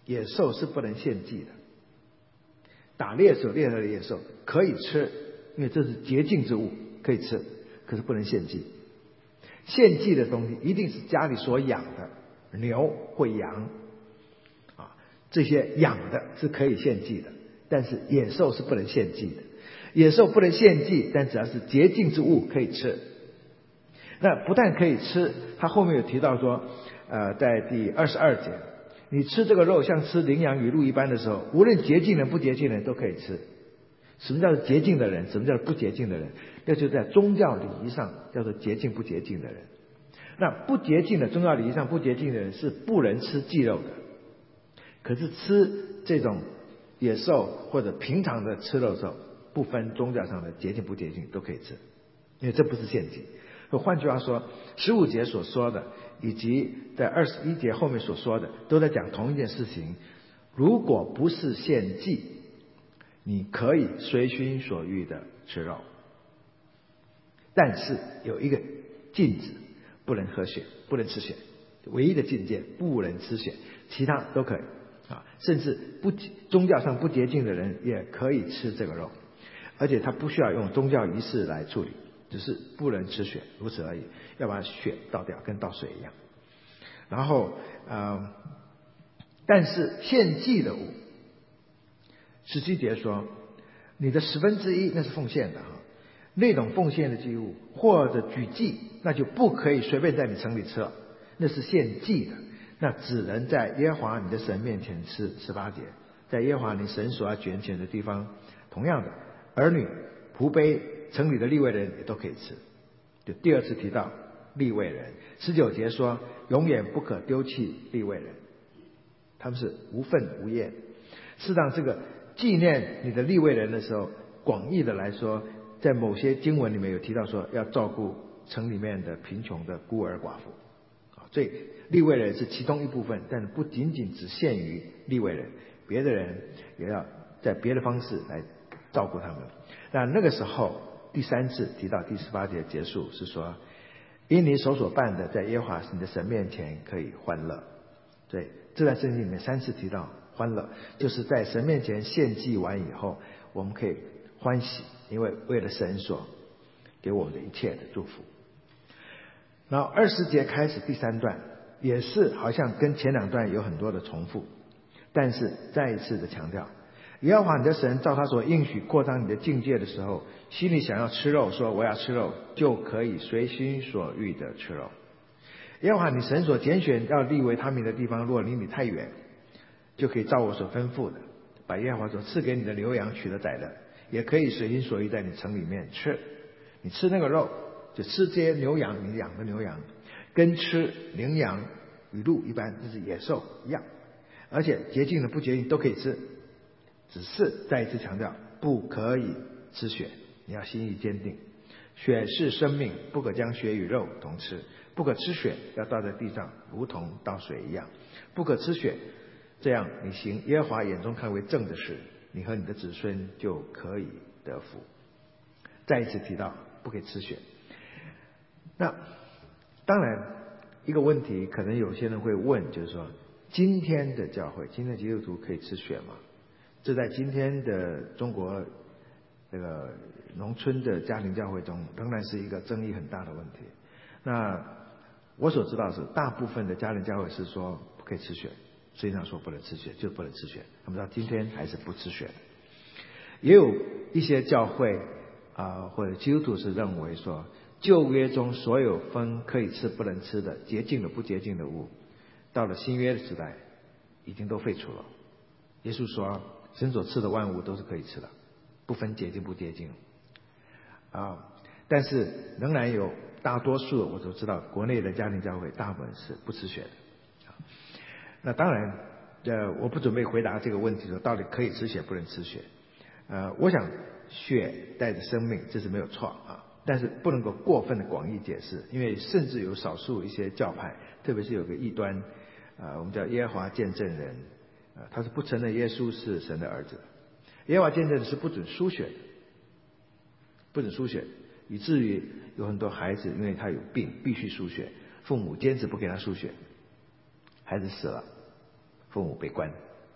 野兽是不能献祭的。打猎手猎来的野兽可以吃，因为这是洁净之物，可以吃，可是不能献祭。献祭的东西一定是家里所养的牛或羊啊，这些养的是可以献祭的，但是野兽是不能献祭的。野兽不能献祭，但只要是洁净之物可以吃。那不但可以吃，他后面有提到说，呃，在第二十二节，你吃这个肉像吃羚羊与鹿一般的时候，无论洁净人不洁净人都可以吃。什么叫做洁净的人？什么叫做不洁净的人？那就在宗教礼仪上叫做洁净不洁净的人。那不洁净的宗教礼仪上不洁净的人是不能吃祭肉的，可是吃这种野兽或者平常的吃肉兽，不分宗教上的洁净不洁净都可以吃，因为这不是献祭。换句话说，十五节所说的以及在二十一节后面所说的都在讲同一件事情。如果不是献祭，你可以随心所欲的吃肉，但是有一个禁止，不能喝血，不能吃血，唯一的境界不能吃血，其他都可以啊，甚至不宗教上不洁净的人也可以吃这个肉，而且他不需要用宗教仪式来处理，只是不能吃血，如此而已，要把血倒掉，跟倒水一样。然后呃，但是献祭的物，十七节说，你的十分之一那是奉献的哈，那种奉献的祭物或者举祭，那就不可以随便在你城里吃了，那是献祭的，那只能在耶和华你的神面前吃。十八节，在耶和华你神所要拣选的地方，同样的，儿女、仆婢、城里的利未人也都可以吃。就第二次提到利未人，十九节说，永远不可丢弃利未人，他们是无分无业。适当这个纪念你的利未人的时候，广义的来说，在某些经文里面有提到说要照顾城里面的贫穷的孤儿寡妇，所以利未人是其中一部分，但是不仅仅只限于利未人，别的人也要在别的方式来照顾他们。那那个时候第三次提到第十八节结束是说，因你手所办的在耶和华你的神面前可以欢乐。对，这在圣经里面三次提到欢乐，就是在神面前献祭完以后，我们可以欢喜，因为为了神所给我们的一切的祝福。然后二十节开始第三段，也是好像跟前两段有很多的重复，但是再一次的强调，耶和华你的神照他所应许扩张你的境界的时候，心里想要吃肉，说我要吃肉，就可以随心所欲的吃肉。耶和华你神所拣选要立为他名的地方，若离你太远，就可以照我所吩咐的，把耶和华所赐给你的牛羊取了宰了，也可以随心所欲在你城里面吃。你吃那个肉，就吃这些牛羊，你养的牛羊，跟吃羚羊与鹿一般，就是野兽一样，而且洁净的不洁净都可以吃，只是再一次强调，不可以吃血，你要心意坚定。血是生命，不可将血与肉同吃，不可吃血，要倒在地上，如同倒水一样，不可吃血，这样你行耶和华眼中看为正的事，你和你的子孙就可以得福。再一次提到不可以吃血。那当然一个问题可能有些人会问，就是说今天的教会，今天的基督徒可以吃血吗？这在今天的中国这个农村的家庭教会中仍然是一个争议很大的问题。那我所知道的是，大部分的家庭教会是说不可以吃血，实际上说不能吃血就不能吃血，他们到今天还是不吃血。也有一些教会啊、呃、或者基督徒是认为说，旧约中所有分可以吃不能吃的洁净的不洁净的物，到了新约的时代已经都废除了。耶稣说神所赐的万物都是可以吃的，不分洁净不洁净啊。但是仍然有大多数我都知道国内的家庭教会大部分是不吃血的。那当然呃，我不准备回答这个问题说到底可以吃血不能吃血。呃，我想血带着生命，这是没有错啊，但是不能够过分的广义解释，因为甚至有少数一些教派，特别是有个异端，呃，我们叫耶和华见证人，呃，他是不承认耶稣是神的儿子。耶和华见证人是不准输血的，不准输血，以至于有很多孩子因为他有病必须输血，父母坚持不给他输血，孩子死了，父母被关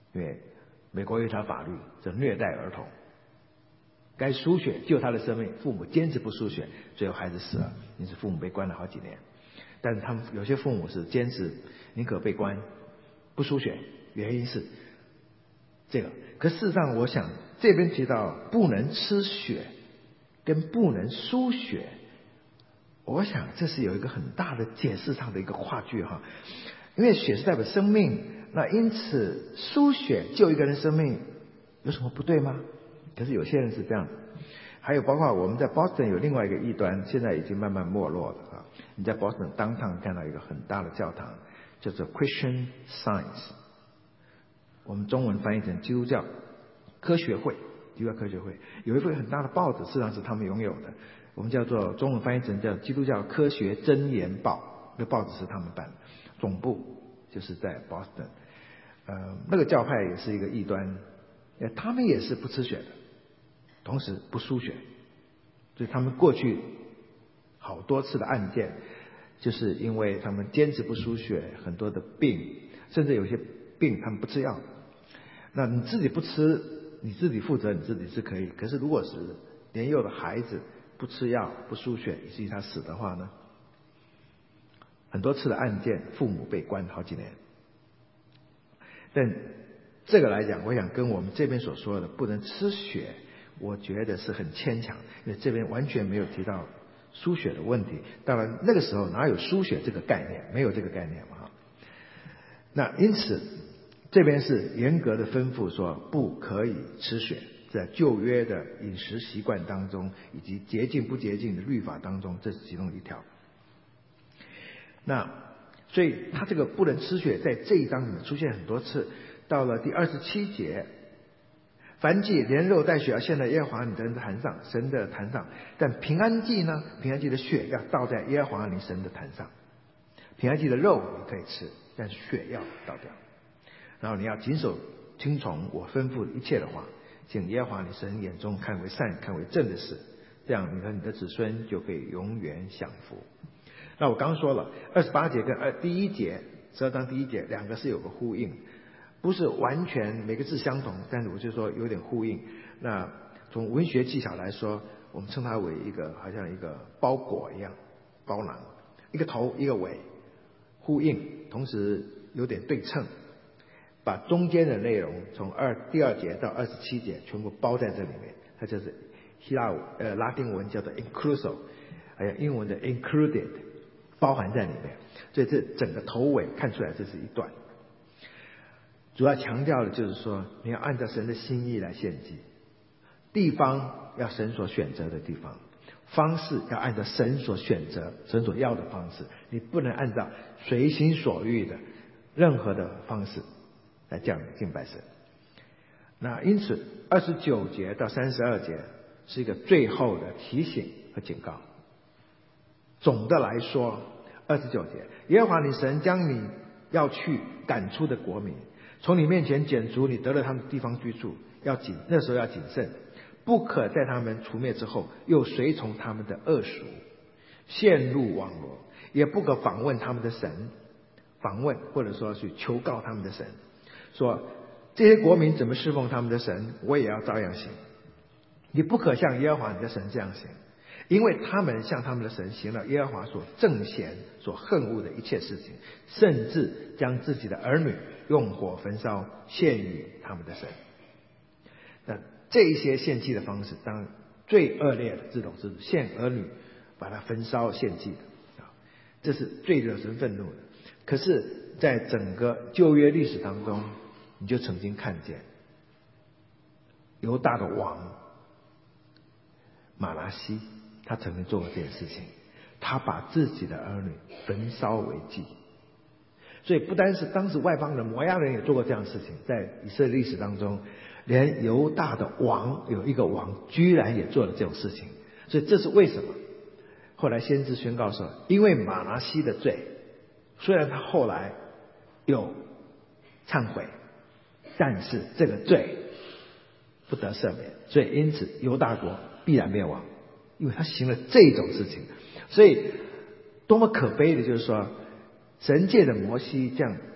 因为美国有一条法律叫虐待儿童，该输血救他的生命，父母坚持不输血，最后孩子死了，因此父母被关了好几年。但是他们有些父母是坚持宁可被关不输血，原因是这个。可事实上我想这边提到不能吃血跟不能输血，我想这是有一个很大的解释上的一个跨距哈。因为血是代表生命，那因此输血救一个人生命有什么不对吗？可是有些人是这样。还有包括我们在 Boston 有另外一个异端，现在已经慢慢没落了啊。你在 Boston downtown 看到一个很大的教堂，叫做 Christian Science， 我们中文翻译成基督教科学会，基督教科学会有一份很大的报纸，事实上是他们拥有的，我们叫做中文翻译成叫基督教科学箴言报，那报纸是他们办的，总部就是在 Boston。呃，那个教派也是一个异端，他们也是不吃血的，同时不输血，所以他们过去好多次的案件，就是因为他们坚持不输血，很多的病，甚至有些病他们不吃药。那你自己不吃，你自己负责，你自己是可以。可是如果是年幼的孩子不吃药、不输血，以至于他死的话呢？很多次的案件，父母被关好几年。但这个来讲，我想跟我们这边所说的不能吃血，我觉得是很牵强，因为这边完全没有提到输血的问题。当然那个时候哪有输血这个概念，没有这个概念嘛。那因此这边是严格的吩咐说不可以吃血，在旧约的饮食习惯当中以及洁净不洁净的律法当中，这是其中一条。那所以他这个不能吃血在这一章里面出现很多次。到了第二十七节，燔祭连肉带血要献在耶和华你的坛上，神的坛上。但平安祭呢，平安祭的血要倒在耶和华你神的坛上。平安祭的肉你可以吃，但血要倒掉。然后你要谨守听从我吩咐的一切的话，请耶和华你神眼中看为善看为正的事，这样你和你的子孙就可以永远享福。那我刚说了二十八节跟二第一节十二章第一节两个是有个呼应，不是完全每个字相同，但是我就说有点呼应。那从文学技巧来说，我们称它为一个好像一个包裹一样，包囊，一个头一个尾，呼应，同时有点对称，把中间的内容从二第二节到二十七节全部包在这里面，它就是希腊呃拉丁文叫做 inclusive， 还有英文的 included， 包含在里面。所以这整个头尾看出来这是一段。主要强调的就是说，你要按照神的心意来献祭，地方要神所选择的地方，方式要按照神所选择、神所要的方式，你不能按照随心所欲的任何的方式来这样敬拜神。那因此二十九节到三十二节是一个最后的提醒和警告。总的来说，二十九节，耶和华你神将你要去赶出的国民从你面前剪除，你得了他们的地方居住，要谨那时候要谨慎，不可在他们除灭之后又随从他们的恶俗，陷入网罗，也不可访问他们的神，访问或者说去求告他们的神，说这些国民怎么侍奉他们的神，我也要照样行。你不可像耶和华你的神这样行，因为他们向他们的神行了耶和华所憎嫌、所恨恶的一切事情，甚至将自己的儿女用火焚烧，献于他们的神。那这一些献祭的方式，当然最恶劣的这种是献儿女，把它焚烧献祭的，这是最惹神愤怒的。可是在整个旧约历史当中，你就曾经看见犹大的王马拿西，他曾经做过这件事情，他把自己的儿女焚烧为祭。所以不单是当时外邦人摩押人也做过这样的事情，在以色列历史当中，连犹大的王有一个王居然也做了这种事情。所以这是为什么？后来先知宣告说，因为马拿西的罪，虽然他后来有忏悔，但是这个罪不得赦免，所以因此犹大国必然灭亡，因为他行了这种事情。所以多么可悲的就是说，神借着摩西这样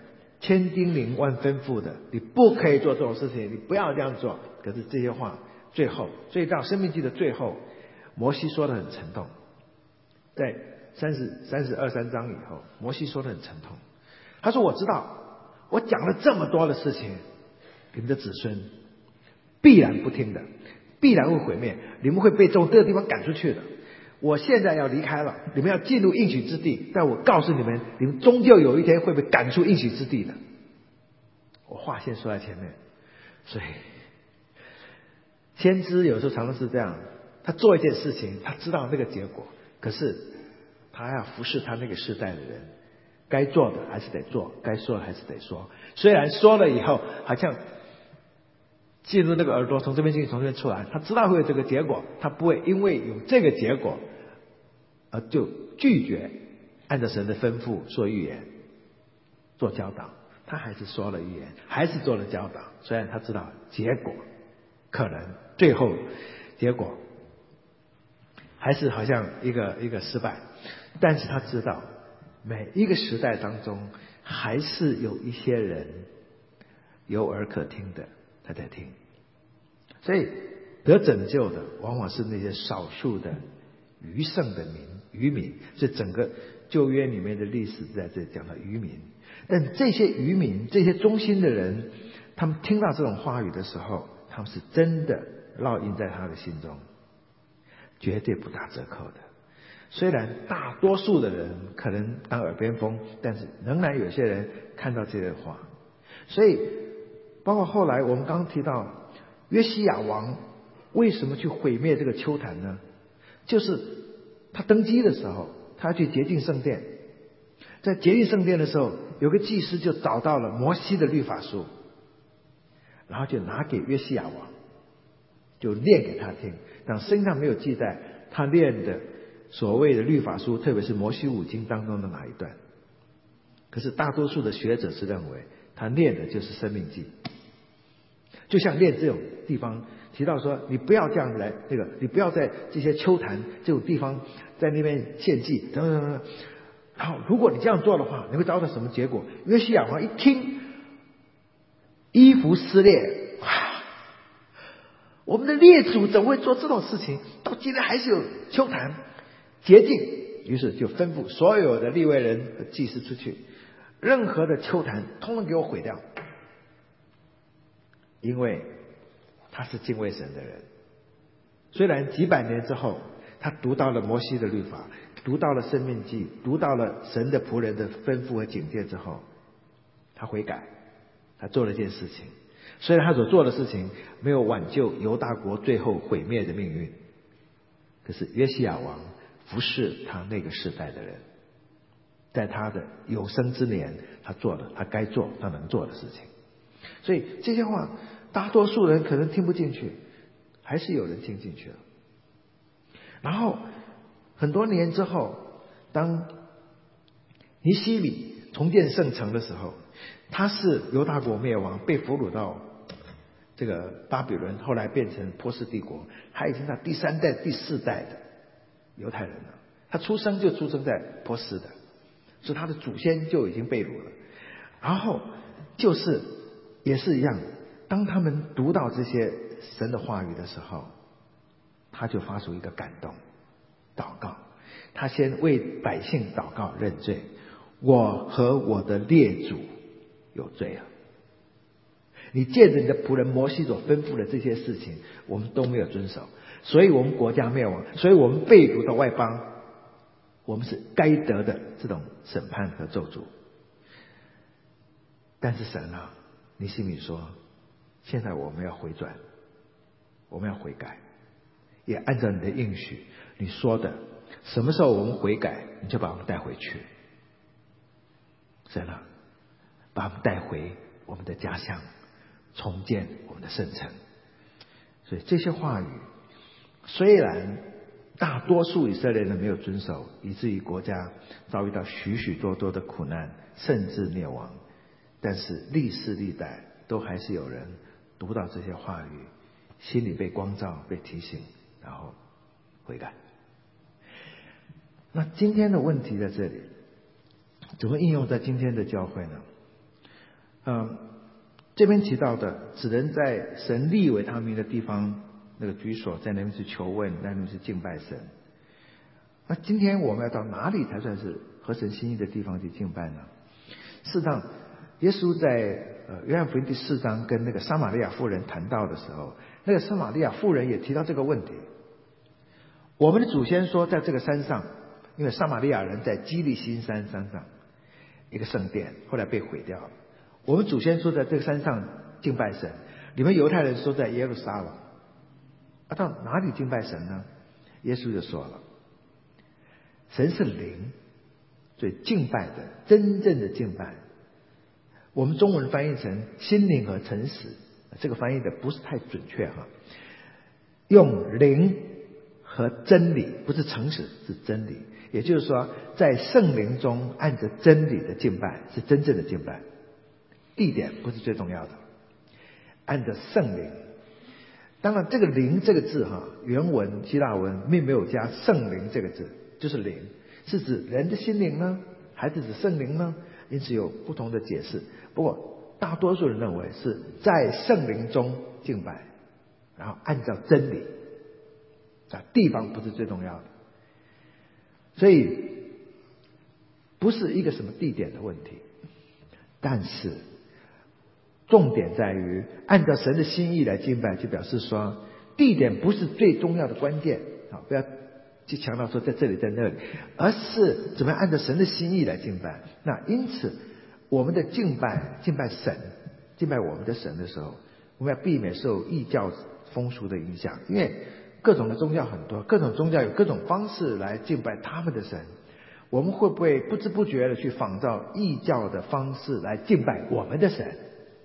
千叮咛万吩咐的，你不可以做这种事情，你不要这样做。可是这些话最后，所以到生命记的最后，摩西说的很沉痛，在三十三十二三章以后，摩西说的很沉痛。他说：“我知道，我讲了这么多的事情，你们的子孙必然不听的，必然会毁灭，你们会被从这个地方赶出去的。我现在要离开了，你们要进入应许之地，但我告诉你们，你们终究有一天会被赶出应许之地的。”我话先说在前面，所以先知有时候常常是这样，他做一件事情，他知道那个结果，可是他要服侍他那个世代的人，该做的还是得做，该说的还是得说。虽然说了以后好像进入那个耳朵，从这边进去，从这边出来，他知道会有这个结果，他不会因为有这个结果而就拒绝按照神的吩咐说预言做教导，他还是说了预言，还是做了教导。虽然他知道结果可能最后结果还是好像一个一个失败，但是他知道每一个时代当中还是有一些人有耳可听的，他在听。所以得拯救的往往是那些少数的余剩的民渔民，所以整个旧约里面的历史在这里讲到渔民。但这些渔民，这些忠心的人，他们听到这种话语的时候，他们是真的烙印在他的心中，绝对不打折扣的。虽然大多数的人可能当耳边风，但是仍然有些人看到这些话。所以包括后来我们刚刚提到约西亚王为什么去毁灭这个丘坛呢？就是他登基的时候，他去洁净圣殿，在洁净圣殿的时候，有个祭司就找到了摩西的律法书，然后就拿给约西亚王，就念给他听。但圣经上没有记载他念的所谓的律法书，特别是摩西五经当中的哪一段。可是大多数的学者是认为他念的就是生命记，就像念这种地方提到说，你不要这样来，这个你不要在这些丘坛这种地方在那边献祭等等等等。然后如果你这样做的话，你会遭到什么结果？约西亚王一听，衣服撕裂，哇！我们的列祖怎么会做这种事情？到今天还是有丘坛洁净，于是就吩咐所有的利未人和祭司出去，任何的丘坛通通给我毁掉，因为他是敬畏神的人。虽然几百年之后，他读到了摩西的律法，读到了申命记，读到了神的仆人的吩咐和警戒之后，他悔改，他做了一件事情。虽然他所做的事情没有挽救犹大国最后毁灭的命运，可是约西亚王服侍他那个世代的人，在他的有生之年，他做了他该做他能做的事情。所以这些话大多数人可能听不进去，还是有人听进去了。然后很多年之后，当尼希米重建圣城的时候，他是犹大国灭亡，被俘虏到这个巴比伦，后来变成波斯帝国，他已经到第三代第四代的犹太人了。他出生就出生在波斯的，所以他的祖先就已经被掳了。然后就是也是一样，当他们读到这些神的话语的时候，他就发出一个感动祷告。他先为百姓祷告认罪，我和我的列祖有罪了。你借着你的仆人摩西所吩咐的这些事情，我们都没有遵守，所以我们国家灭亡，所以我们被掳到外邦，我们是该得的这种审判和咒诅。但是神啊，尼希米说，现在我们要回转，我们要悔改，也按照你的应许，你说的什么时候我们悔改，你就把我们带回去。神啊，把我们带回我们的家乡，重建我们的圣城。所以这些话语虽然大多数以色列人没有遵守，以至于国家遭遇到许许多多的苦难，甚至灭亡，但是历世历代都还是有人读到这些话语，心里被光照，被提醒，然后悔改。那今天的问题在这里，怎么应用在今天的教会呢？ 嗯，这边提到的只能在神立为他名的地方那个居所，在那边去求问，那边是敬拜神。那今天我们要到哪里才算是合神心意的地方去敬拜呢？事实上，耶稣在呃约翰福音第四章跟那个撒玛利亚妇人谈到的时候，那个撒玛利亚妇人也提到这个问题。我们的祖先说，在这个山上，因为撒玛利亚人在基利心山山上一个圣殿，后来被毁掉了。我们祖先说在这个山上敬拜神，你们犹太人说在耶路撒冷，啊，到哪里敬拜神呢？耶稣就说了，神是灵，所以敬拜的真正的敬拜，我们中文翻译成心灵和诚实，这个翻译的不是太准确哈。用灵和真理，不是诚实，是真理。也就是说，在圣灵中按着真理的敬拜是真正的敬拜，地点不是最重要的，按着圣灵。当然这个灵这个字哈，原文希腊文并没有加圣灵这个字，就是灵，是指人的心灵呢，还是指圣灵呢？因此有不同的解释。不过大多数人认为是在圣灵中敬拜，然后按照真理，啊，地方不是最重要的。所以不是一个什么地点的问题，但是重点在于按照神的心意来敬拜，就表示说地点不是最重要的关键啊，不要去强调说在这里在那里，而是怎么样按照神的心意来敬拜。那因此我们的敬拜敬拜神敬拜我们的神的时候，我们要避免受异教风俗的影响，因为各种的宗教很多，各种宗教有各种方式来敬拜他们的神，我们会不会不知不觉的去仿照异教的方式来敬拜我们的神？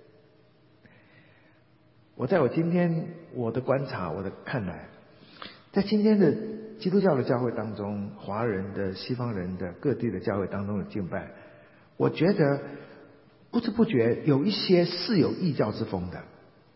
我在我今天我的观察，我的看来，在今天的基督教的教会当中，华人的、西方人的、各地的教会当中的敬拜，我觉得不知不觉有一些是有异教之风的。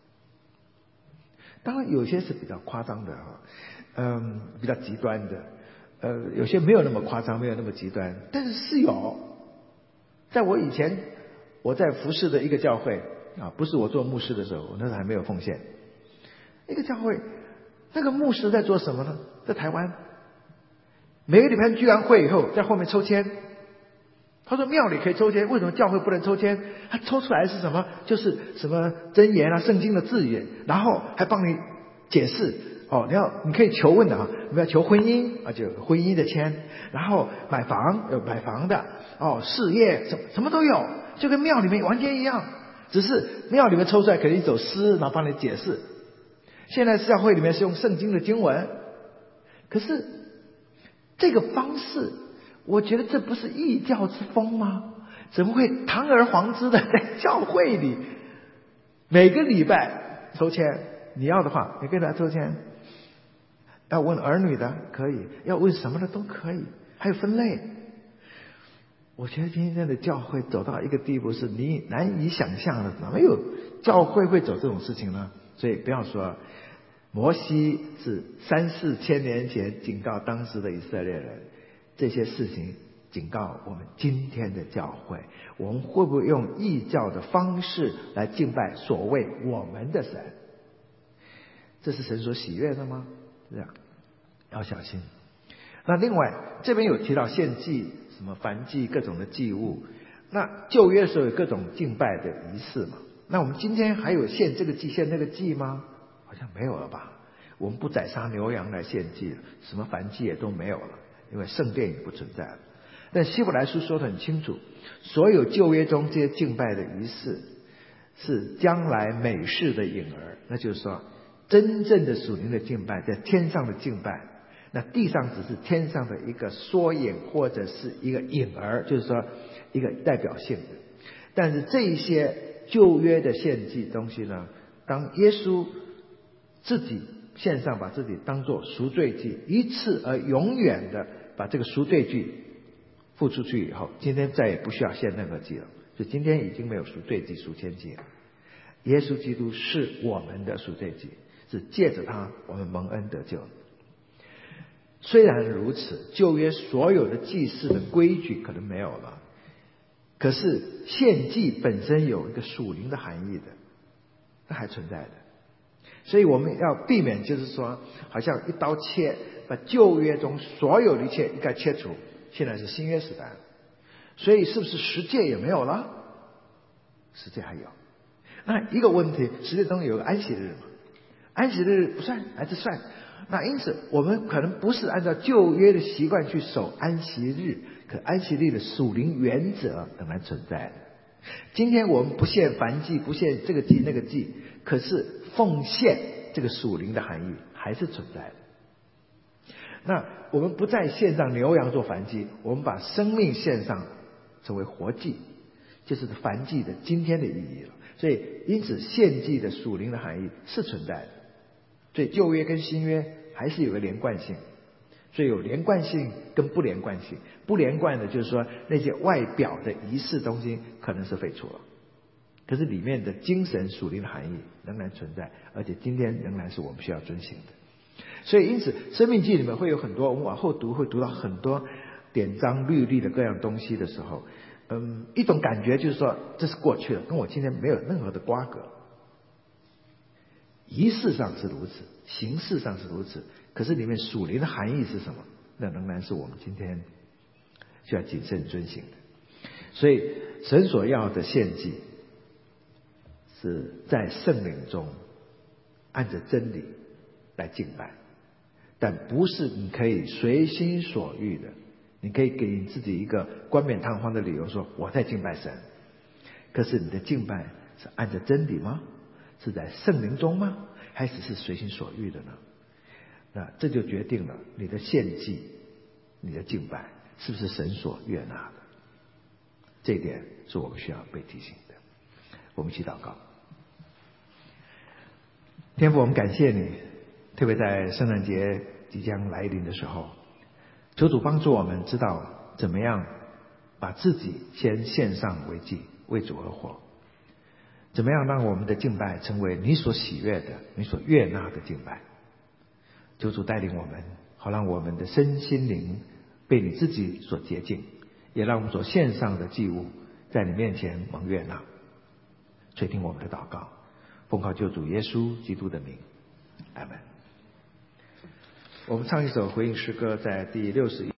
当然有些是比较夸张的哈，嗯，比较极端的，呃，有些没有那么夸张，没有那么极端，但是是有。在我以前我在服侍的一个教会啊，不是我做牧师的时候，我那时候还没有奉献，一个教会，那个牧师在做什么呢？在台湾，每个礼拜聚完会以后，在后面抽签。他说庙里可以抽签，为什么教会不能抽签？他抽出来是什么？就是什么箴言啊、圣经的字眼，然后还帮你解释。哦，你要你可以求问的啊，你要求婚姻啊，就婚姻的签，然后买房有买房的，哦，事业什么什么都有，就跟庙里面完全一样，只是庙里面抽出来可能一首诗，然后帮你解释。现在教会里面是用圣经的经文，可是这个方式，我觉得这不是异教之风吗？怎么会堂而皇之的在教会里每个礼拜抽签？你要的话你可以来抽签，要问儿女的可以，要问什么的都可以，还有分类。我觉得今天的教会走到一个地步是你难以想象的，哪有教会会走这种事情呢？所以不要说摩西是三四千年前警告当时的以色列人，这些事情警告我们今天的教会，我们会不会用异教的方式来敬拜所谓我们的神？这是神所喜悦的吗？这样要小心。那另外这边有提到献祭，什么燔祭，各种的祭物。那旧约的时候有各种敬拜的仪式嘛？那我们今天还有献这个祭献那个祭吗？好像没有了吧？我们不宰杀牛羊来献祭了，什么燔祭也都没有了，因为圣殿也不存在了。但希伯来书说得很清楚，所有旧约中这些敬拜的仪式是将来美事的影儿，那就是说真正的属灵的敬拜在天上的敬拜，那地上只是天上的一个缩影或者是一个影儿，就是说一个代表性的。但是这一些旧约的献祭东西呢，当耶稣自己献上，把自己当作赎罪祭，一次而永远的把这个赎罪祭付出去以后，今天再也不需要献任何祭了，所以今天已经没有赎罪祭、赎愆祭了。耶稣基督是我们的赎罪祭，是借着他我们蒙恩得救。虽然如此，旧约所有的祭祀的规矩可能没有了， 可是献祭本身有一个属灵的含义的，它还存在的。所以我们要避免，就是说好像一刀切，把旧约中所有的一切一概切除。现在是新约时代了，所以是不是十诫也没有了？十诫还有。那一个问题，十诫中有个安息日嘛，安息日不算还是算。那因此我们可能不是按照旧约的习惯去守安息日，可安息日的属灵原则仍然存在的。今天我们不献燔祭，不献这个祭那个祭，可是奉献这个属灵的含义还是存在的。那我们不再献上牛羊做燔祭，我们把生命献上成为活祭，就是燔祭的今天的意义了。所以因此献祭的属灵的含义是存在的。所以旧约跟新约还是有个连贯性，所以有连贯性跟不连贯性。不连贯的就是说那些外表的仪式东西可能是废除了，可是里面的精神属灵的含义仍然存在，而且今天仍然是我们需要遵行的。所以因此生命记里面会有很多，我们往后读会读到很多典章律例的各样东西的时候，嗯，一种感觉就是说这是过去了，跟我今天没有任何的瓜葛。仪式上是如此，形式上是如此，可是里面属灵的含义是什么？那仍然是我们今天需要谨慎遵行的。所以神所要的献祭是在圣灵中按着真理来敬拜，但不是你可以随心所欲的，你可以给你自己一个冠冕堂皇的理由说我在敬拜神，可是你的敬拜是按着真理吗？是在圣灵中吗？还是是随心所欲的呢？那这就决定了你的献祭，你的敬拜是不是神所悦纳的。这一点是我们需要被提醒的。我们一起祷告。天父，我们感谢你，特别在圣诞节即将来临的时候，求主帮助我们知道怎么样把自己先献上为祭，为主而活。怎么样让我们的敬拜成为你所喜悦的，你所悦纳的敬拜。求主带领我们，好让我们的身心灵被你自己所洁净，也让我们所献上的祭物在你面前蒙悦纳。垂听我们的祷告，奉靠救主耶稣基督的名，阿们。我们唱一首回应诗歌，在第六十一